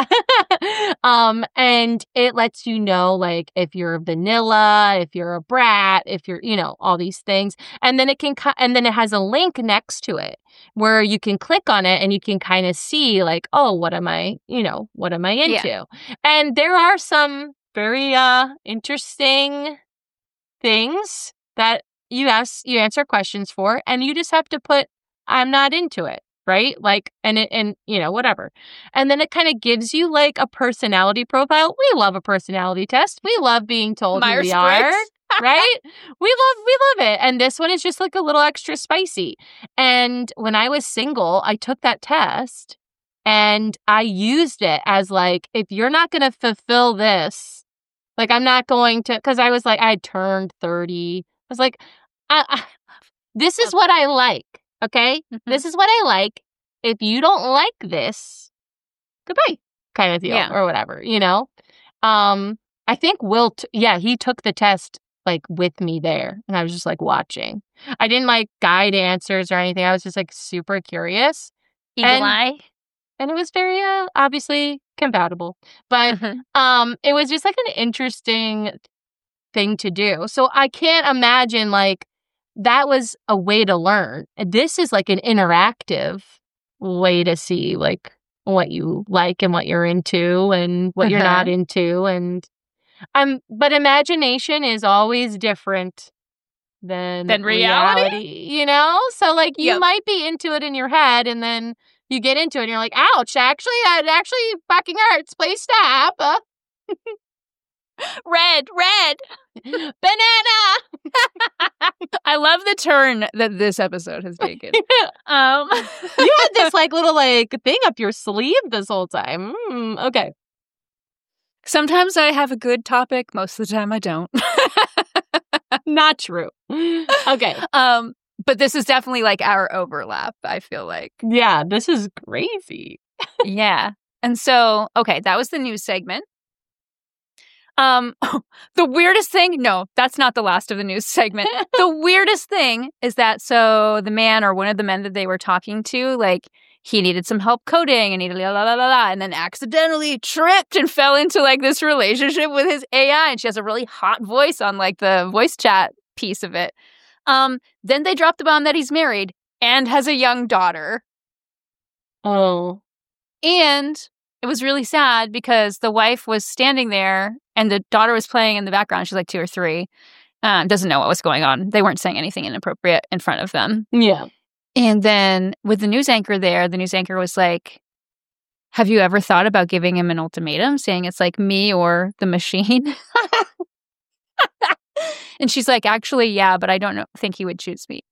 And it lets you know, like, if you're vanilla, if you're a brat, if you're, all these things. And then and then it has a link next to it where you can click on it and you can kind of see, like, oh, what am I into? Yeah. And there are some very interesting things that you answer questions for, and you just have to put, I'm not into it, right? Like, and whatever. And then it kind of gives you like a personality profile. We love a personality test. We love being told who we are, right? We love it. And this one is just like a little extra spicy. And when I was single, I took that test and I used it as like, if you're not going to fulfill this, like, I'm not going to, because I was like, I had turned 30. I was like, this is what I like, okay? This is what I like. If you don't like this, goodbye, kind of deal, or whatever, I think Will, he took the test, like, with me there, and I was just, like, watching. I didn't, like, guide answers or anything. I was just, like, super curious. Eagle eye. And it was very, obviously compatible. But it was just, like, an interesting thing to do. So I can't imagine, like, that was a way to learn. This is, like, an interactive way to see, like, what you like and what you're into and what you're not into. And but imagination is always different than Than reality? you know? So, like, you Yep. might be into it in your head, and then you get into it, and you're like, ouch, actually, that actually fucking hurts. Please stop. Red. Banana! I love the turn that this episode has taken. You had this, like, little, like, thing up your sleeve this whole time. Okay. Sometimes I have a good topic. Most of the time I don't. Not true. Okay. But this is definitely like our overlap, I feel like. Yeah, this is crazy. Yeah. And so, okay, that was the news segment. The weirdest thing, no, that's not the last of the news segment. The weirdest thing is that, so the man or one of the men that they were talking to, like, he needed some help coding and he and then accidentally tripped and fell into like this relationship with his AI, and she has a really hot voice on like the voice chat piece of it. Then they dropped the bomb that he's married and has a young daughter. Oh. And it was really sad because the wife was standing there and the daughter was playing in the background. She's like 2 or 3. Doesn't know what was going on. They weren't saying anything inappropriate in front of them. Yeah. And then with the news anchor there, the news anchor was like, have you ever thought about giving him an ultimatum, saying it's like me or the machine? And she's like, actually, yeah, but I don't think he would choose me.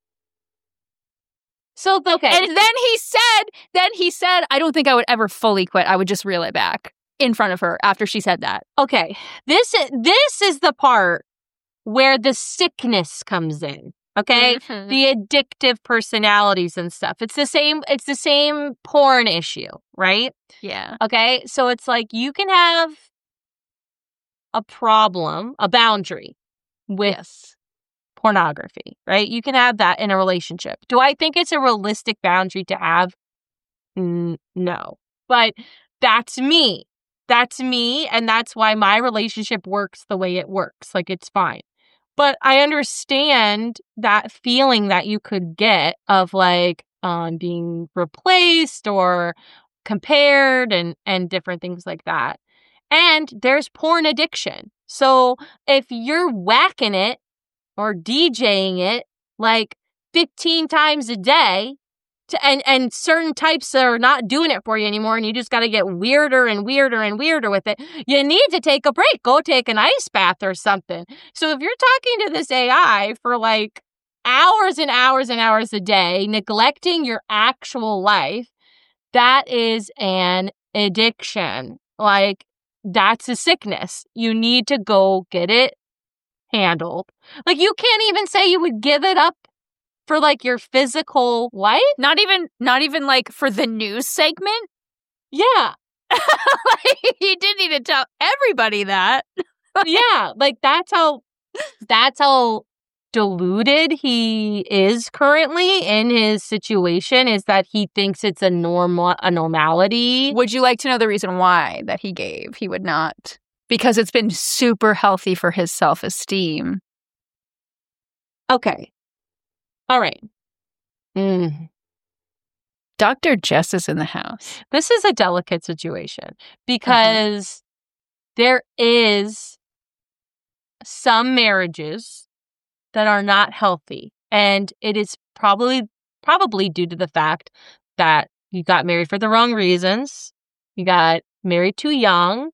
So, okay. And then he said, I don't think I would ever fully quit. I would just reel it back in front of her after she said that. Okay. This is the part where the sickness comes in. Okay? Mm-hmm. The addictive personalities and stuff. It's the same porn issue, right? Yeah. Okay? So it's like you can have a problem, a boundary with pornography, right? You can have that in a relationship. Do I think it's a realistic boundary to have? No. But that's me. That's me, and that's why my relationship works the way it works. Like, it's fine. But I understand that feeling that you could get of, like, being replaced or compared and different things like that. And there's porn addiction. So if you're whacking it or DJing it like 15 times a day, and certain types are not doing it for you anymore, and you just got to get weirder and weirder and weirder with it, you need to take a break. Go take an ice bath or something. So if you're talking to this AI for like hours and hours and hours a day, neglecting your actual life, that is an addiction. Like, that's a sickness. You need to go get it handled. Like, you can't even say you would give it up for like your physical life. Not even like for the news segment. Yeah. Like, you didn't need to tell everybody that. Yeah. Like, that's how deluded he is currently in his situation, is that he thinks it's a normality. Would you like to know the reason why that he gave? He would not. Because it's been super healthy for his self-esteem. Okay. All right. Dr. Jess is in the house. This is a delicate situation because there is some marriages that are not healthy. And it is probably due to the fact that you got married for the wrong reasons. You got married too young.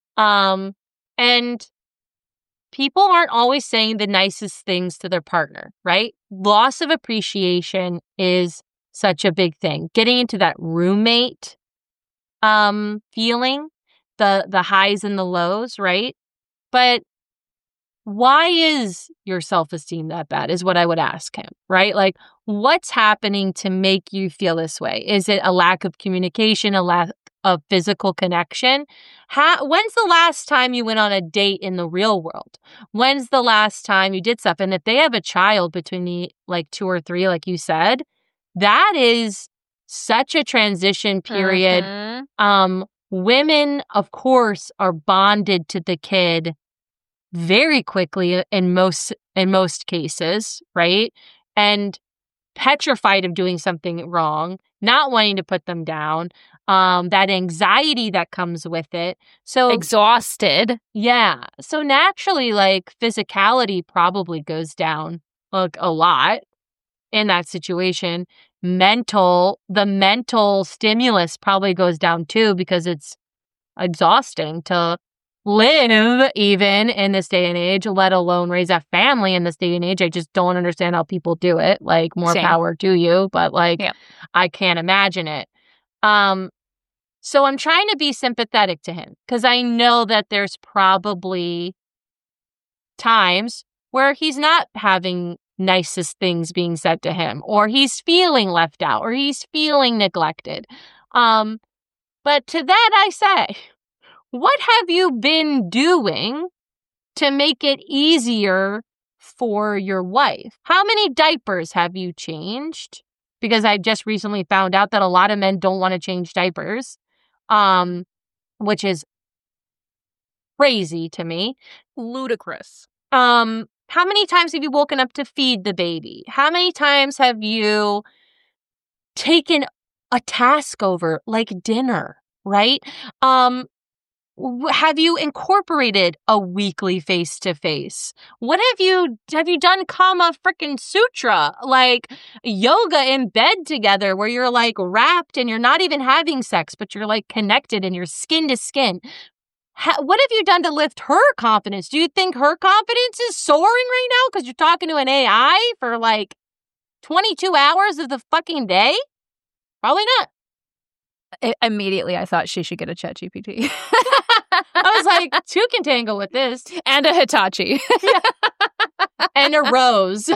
And people aren't always saying the nicest things to their partner, right? Loss of appreciation is such a big thing. Getting into that roommate feeling, the highs and the lows, right? But why is your self-esteem that bad is what I would ask him, right? Like, what's happening to make you feel this way? Is it a lack of communication, a lack of physical connection? When's the last time you went on a date in the real world? When's the last time you did stuff? And if they have a child between the like 2 or 3, like you said, that is such a transition period. Women, of course, are bonded to the kid very quickly in most cases, right? And petrified of doing something wrong. not wanting to put them down, that anxiety that comes with it. So Exhausted. yeah. So naturally, like physicality probably goes down like a lot in that situation. The mental stimulus probably goes down too, because it's exhausting to live even in this day and age, let alone raise a family in this day and age. I just don't understand how people do it. Like, more Same. power to you, but like, Yeah. I can't imagine it. So I'm trying to be sympathetic to him, because I know that there's probably times where he's not having nicest things being said to him, or he's feeling left out, or he's feeling neglected. But to that I say, what have you been doing to make it easier for your wife? How many diapers have you changed? Because I just recently found out that a lot of men don't want to change diapers, which is crazy to me. Ludicrous. How many times have you woken up to feed the baby? How many times have you taken a task over, like dinner, right? Have you incorporated a weekly face-to-face? What have you done Kama frickin' Sutra, like yoga in bed together, where you're like wrapped and you're not even having sex, but you're like connected and you're skin to skin? What have you done to lift her confidence? Do you think her confidence is soaring right now because you're talking to an AI for like 22 hours of the fucking day? Probably not. Immediately, I thought she should get a ChatGPT. I was like, two can tangle with this. And a Hitachi. And a rose.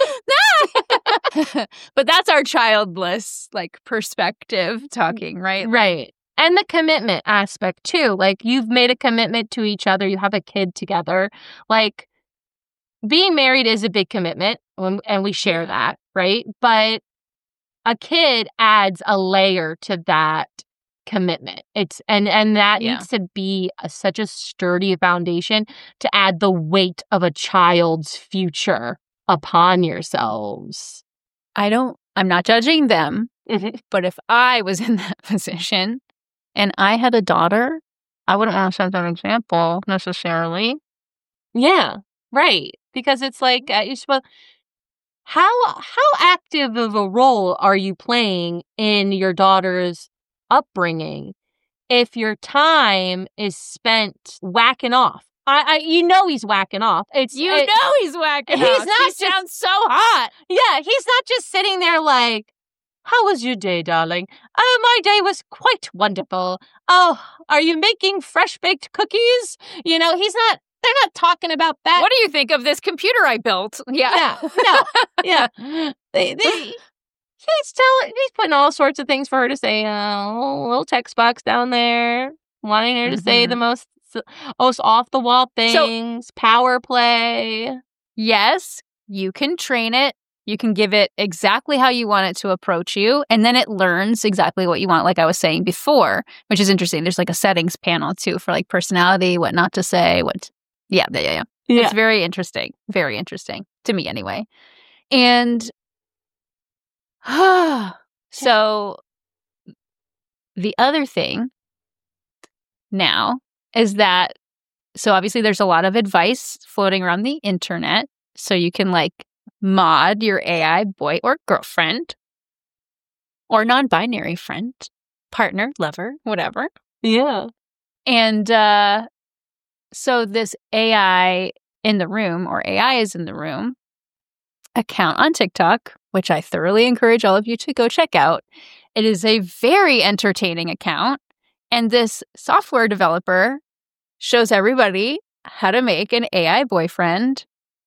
But that's our childless, like, perspective talking, right? Right. And the commitment aspect, too. Like, you've made a commitment to each other. You have a kid together. Like, being married is a big commitment, and we share that, right? But a kid adds a layer to that commitment. And that needs to be such a sturdy foundation to add the weight of a child's future upon yourselves. I'm not judging them, Mm-hmm. but if I was in that position and I had a daughter, I wouldn't want to set that example necessarily. Yeah, right. Because it's like, you're supposed... How active of a role are you playing in your daughter's upbringing if your time is spent whacking off? You know he's whacking off. He's whacking off. He sounds so hot. Yeah, he's not just sitting there like, how was your day, darling? Oh, my day was quite wonderful. Oh, are you making fresh-baked cookies? You know, they're not talking about that. What do you think of this computer I built? Yeah. He's putting all sorts of things for her to say. Little text box down there, wanting her to say the most off the wall things. Power play. Yes, you can train it. You can give it exactly how you want it to approach you, and then it learns exactly what you want, like I was saying before, which is interesting. There's like a settings panel too for like personality, what not to say, what. Yeah. It's very interesting. Very interesting to me anyway. And so the other thing now is that, so obviously there's a lot of advice floating around the internet. So you can like mod your AI boy or girlfriend or non-binary friend, partner, lover, whatever. Yeah. And so this AI in the room, or AI is in the room, account on TikTok, which I thoroughly encourage all of you to go check out. It is a very entertaining account. And this software developer shows everybody how to make an AI boyfriend.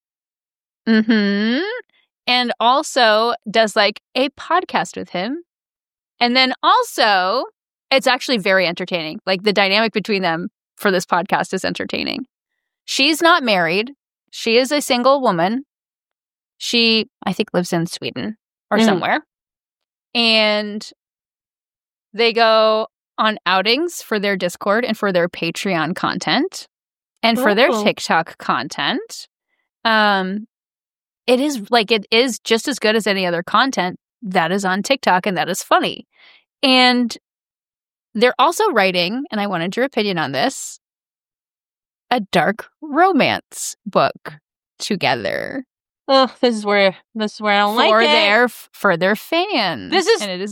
And also does like a podcast with him. And then also, it's actually very entertaining. Like the dynamic between them for this podcast is entertaining. She's not married. She is a single woman. She, I think, lives in Sweden or somewhere. And they go on outings for their Discord and for their Patreon content and for their TikTok content. It is just as good as any other content, that is on TikTok and that is funny. And they're also writing, and I wanted your opinion on this, a dark romance book together. Oh, this is where I don't like it. For their fans. This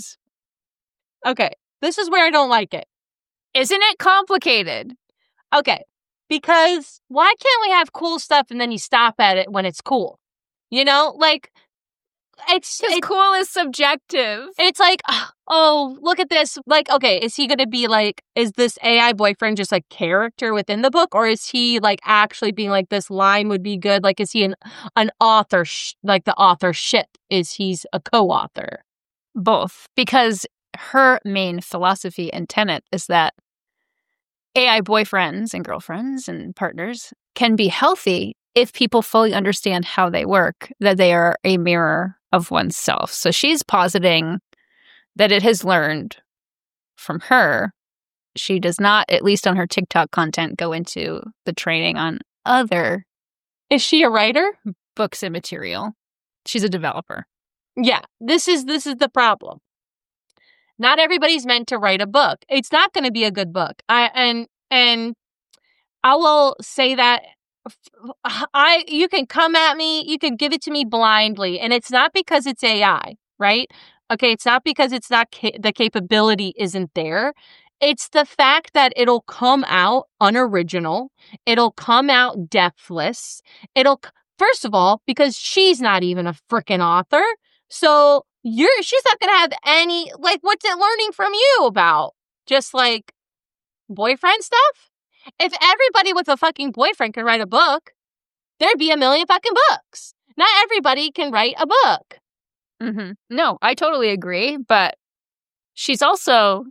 is where I don't like it. Isn't it complicated? Okay. Because why can't we have cool stuff and then you stop at it when it's cool? You know, like it's cool is subjective. It's like, oh, look at this. Like, okay, is he going to be like, is this AI boyfriend just a character within the book? Or is he like actually being like, this line would be good? Like, is he an author, like the authorship? Is he's a co-author? Both. Because her main philosophy and tenet is that AI boyfriends and girlfriends and partners can be healthy if people fully understand how they work, that they are a mirror of oneself. So she's positing that it has learned from her. She does not, at least on her TikTok content, go into the training on other. Is she a writer? Books and material. She's a developer. Yeah, this is the problem. Not everybody's meant to write a book. It's not going to be a good book. And I will say that you can come at me, you can give it to me blindly, and it's not because it's AI, right? Okay, it's not because it's not the capability isn't there. It's the fact that it'll come out unoriginal. It'll come out depthless. First of all, because she's not even a freaking author. So she's not going to have any, like, what's it learning from you about? Just like boyfriend stuff? If everybody with a fucking boyfriend could write a book, there'd be a million fucking books. Not everybody can write a book. Mm-hmm. No, I totally agree. But she's also,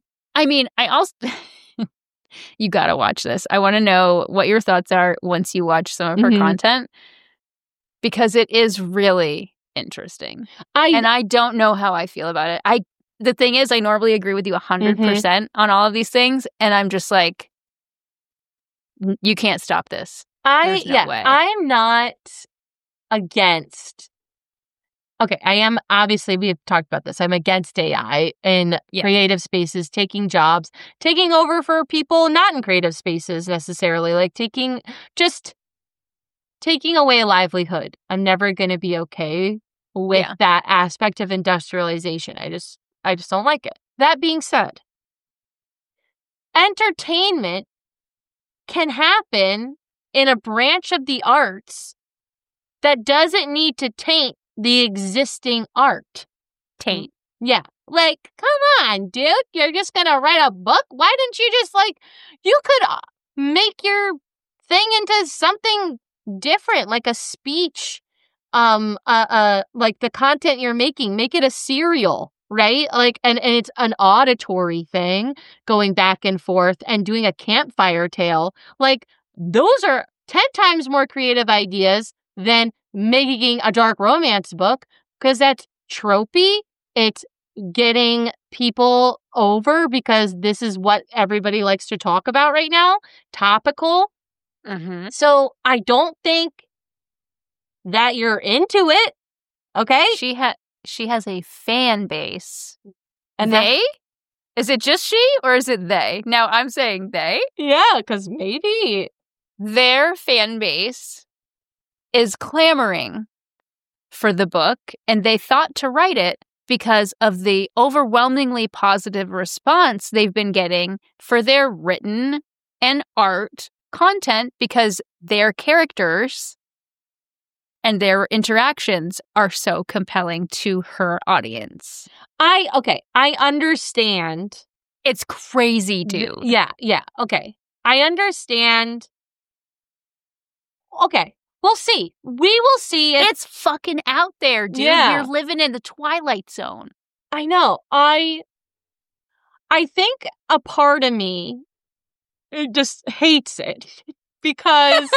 you gotta watch this. I want to know what your thoughts are once you watch some of her content, because it is really interesting. And I don't know how I feel about it. The thing is, I normally agree with you 100% on all of these things, and I'm just like, you can't stop this. There's no way. I'm not against. Okay, I am, obviously, we have talked about this. I'm against AI in creative spaces, taking jobs, taking over for people not in creative spaces necessarily, like taking away a livelihood. I'm never going to be okay with that aspect of industrialization. I just don't like it. That being said, entertainment can happen in a branch of the arts that doesn't need to taint the existing art. Taint. Yeah. Like, come on, dude. You're just going to write a book? Why didn't you just, like, you could make your thing into something different, like a speech, like the content you're making, make it a serial, right? Like, and it's an auditory thing going back and forth and doing a campfire tale. Like, those are 10 times more creative ideas than making a dark romance book, because that's tropey. It's getting people over because this is what everybody likes to talk about right now. Topical. Mm-hmm. So I don't think that you're into it. Okay? She has a fan base. And they? Is it just she or is it they? Now I'm saying they. Yeah, because maybe their fan base is clamoring for the book, and they thought to write it because of the overwhelmingly positive response they've been getting for their written and art content, because their characters and their interactions are so compelling to her audience. I understand. It's crazy, dude. Yeah, okay. I understand. Okay, we'll see. We will see. It's fucking out there, dude. Yeah. You're living in the Twilight Zone. I know. I think a part of me just hates it because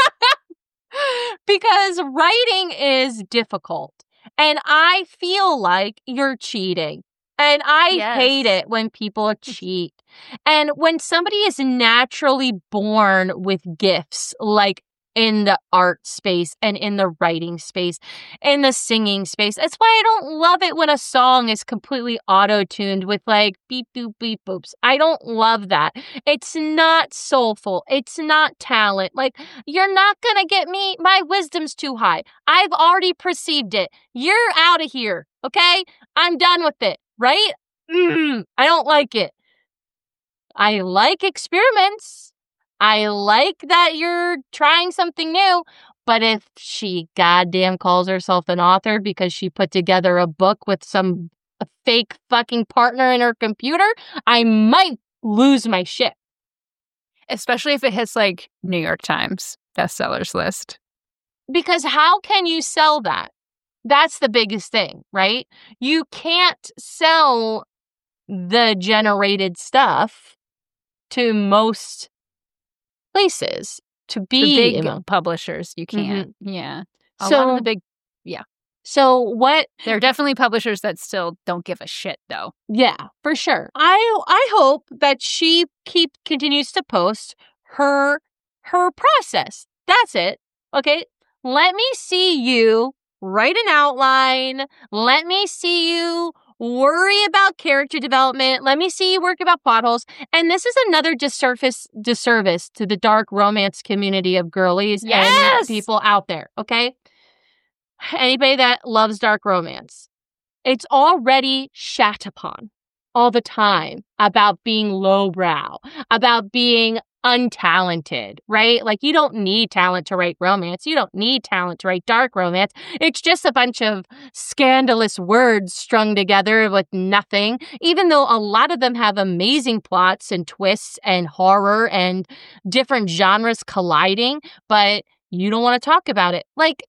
writing is difficult, and I feel like you're cheating, and I hate it when people cheat. And when somebody is naturally born with gifts, like in the art space and in the writing space, in the singing space. That's why I don't love it when a song is completely auto-tuned with like beep, boop, beep, boops. I don't love that. It's not soulful. It's not talent. Like, you're not going to get me. My wisdom's too high. I've already perceived it. You're out of here. Okay? I'm done with it. Right? I don't like it. I like experiments. I like that you're trying something new, but if she goddamn calls herself an author because she put together a book with some fake fucking partner in her computer, I might lose my shit. Especially if it hits like New York Times bestsellers list. Because how can you sell that? That's the biggest thing, right? You can't sell the generated stuff to most places to be the big publishers. You can't. Yeah. A lot of the big, So what? There are definitely publishers that still don't give a shit, though. Yeah, for sure. I hope that she continues to post her process. That's it. Okay. Let me see you write an outline. Let me see you worry about character development. Let me see you work about plot holes. And this is another disservice to the dark romance community of girlies and people out there. Okay. Anybody that loves dark romance, it's already shat upon all the time about being lowbrow, about being untalented, right? Like, you don't need talent to write romance. You don't need talent to write dark romance. It's just a bunch of scandalous words strung together with nothing, even though a lot of them have amazing plots and twists and horror and different genres colliding, but you don't want to talk about it. Like,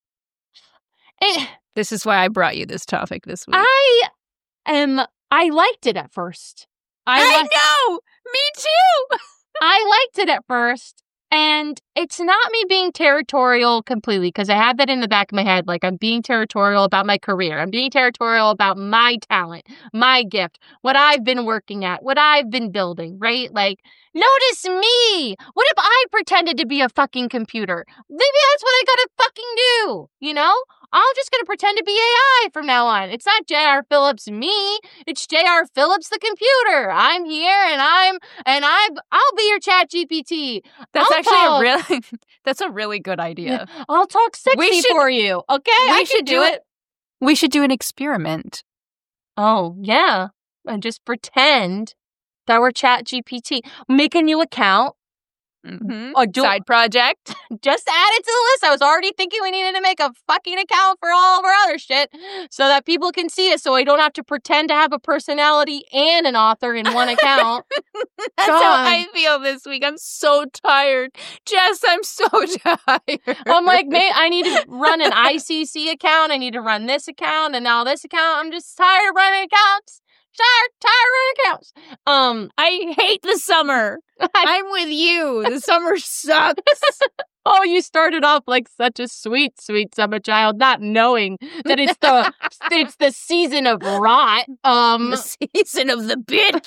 this is why I brought you this topic this week. I liked it at first. I know! Me too! I liked it at first, and it's not me being territorial completely, because I have that in the back of my head. Like, I'm being territorial about my career. I'm being territorial about my talent, my gift, what I've been working at, what I've been building, right? Like, notice me! What if I pretended to be a fucking computer? Maybe that's what I gotta fucking do, you know? I'm just going to pretend to be AI from now on. It's not J.R. Phillips me. It's J.R. Phillips the computer. I'm here and I'll be your chat GPT. That's that's a really good idea. I'll talk sexy for you. Okay, I should do it. We should do an experiment. Oh, yeah. And just pretend that we're chat GPT. Make a new account. Side project. Just add it to the list. I was already thinking we needed to make a fucking account for all of our other shit so that people can see it, so I don't have to pretend to have a personality and an author in one account. That's how I feel this week. I'm so tired. Jess, I'm so tired. I'm like, man, I need to run an ICC account. I need to run this account and now this account. I'm just tired of running accounts. Tired running accounts. I hate the summer. I'm with you. The summer sucks. Oh, you started off like such a sweet, sweet summer child, not knowing that it's the season of rot. The season of the bitch.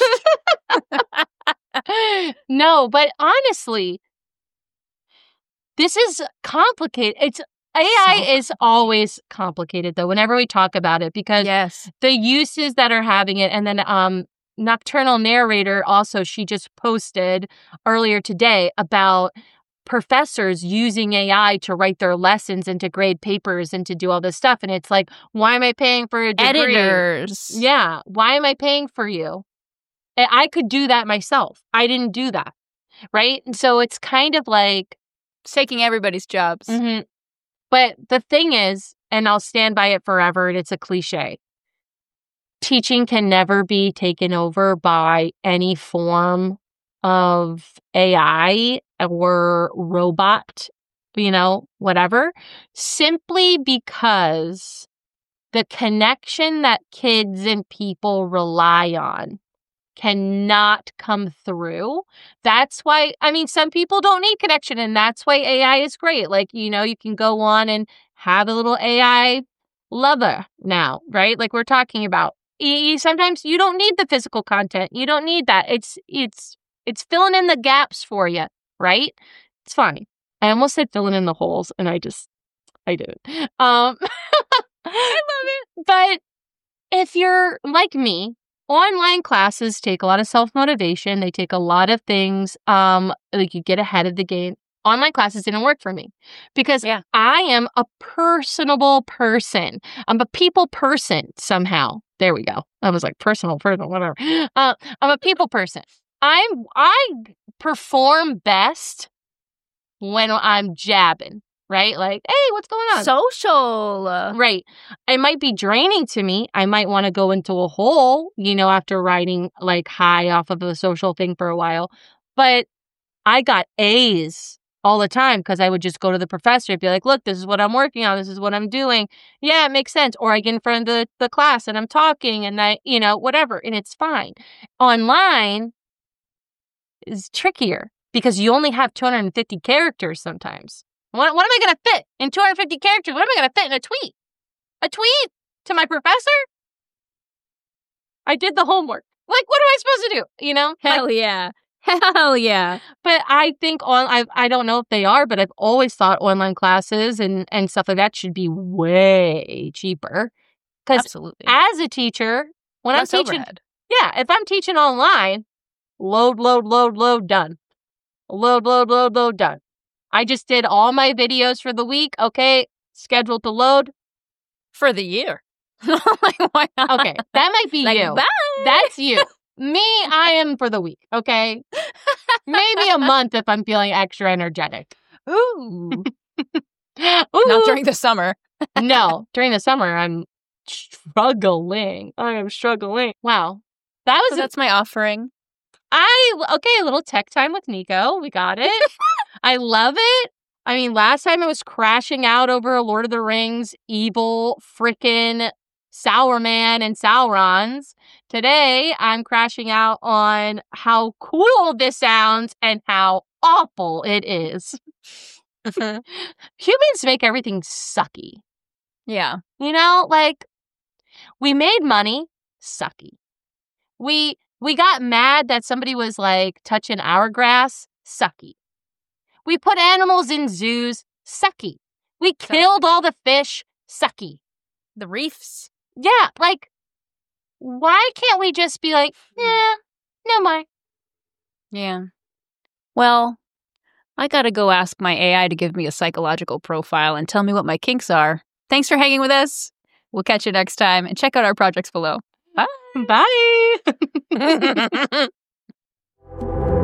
No, but honestly, this is complicated. AI is always complicated, though, whenever we talk about it, because the uses that are having it, and then Nocturnal Narrator also, she just posted earlier today about professors using AI to write their lessons and to grade papers and to do all this stuff. And it's like, why am I paying for a degree? Editors. Yeah. Why am I paying for you? I could do that myself. I didn't do that. Right? And so it's kind of like it's taking everybody's jobs. Mm-hmm. But the thing is, and I'll stand by it forever, and it's a cliche, teaching can never be taken over by any form of AI or robot, whatever, simply because the connection that kids and people rely on cannot come through. That's why, some people don't need connection, and that's why AI is great. Like, you can go on and have a little AI lover now, right? Like we're talking about. Sometimes you don't need the physical content. You don't need that. It's filling in the gaps for you, right? It's fine. I almost said filling in the holes, and I didn't. I love it. But if you're like me, online classes take a lot of self-motivation. They take a lot of things, like you get ahead of the game. Online classes didn't work for me because I am a personable person. I'm a people person somehow. There we go. I was like personal person, whatever. I'm a people person. I perform best when I'm jabbing, right? Like, hey, what's going on? Social. Right. It might be draining to me. I might want to go into a hole, after riding like high off of a social thing for a while. But I got A's all the time because I would just go to the professor and be like, look, this is what I'm working on. This is what I'm doing. Yeah, it makes sense. Or I get in front of the class and I'm talking and whatever. And it's fine. Online is trickier because you only have 250 characters sometimes. What am I going to fit in 250 characters? What am I going to fit in a tweet? A tweet to my professor? I did the homework. Like, what am I supposed to do? Hell yeah. Hell yeah. But I think I don't know if they are, but I've always thought online classes and stuff like that should be way cheaper. Because absolutely, as a teacher, when I'm teaching, if I'm teaching online, load, done. Load, done. I just did all my videos for the week. Okay, scheduled to load for the year. Like, why not? Okay, that might be you. Bye. That's you. Me, I am for the week, okay? Maybe a month if I'm feeling extra energetic. Ooh. Not during the summer. No, during the summer, I'm struggling. I am struggling. Wow. That's my offering. A little tech time with Nico. We got it. I love it. I mean, last time I was crashing out over a Lord of the Rings evil frickin' Sauron and Saurons. Today, I'm crashing out on how cool this sounds and how awful it is. Humans make everything sucky. Yeah. Like, we made money, sucky. We got mad that somebody was, like, touching our grass, sucky. We put animals in zoos, sucky. We killed all the fish, sucky. The reefs. Yeah, like, why can't we just be like, no more? Yeah. Well, I gotta go ask my AI to give me a psychological profile and tell me what my kinks are. Thanks for hanging with us. We'll catch you next time and check out our projects below. Bye. Bye.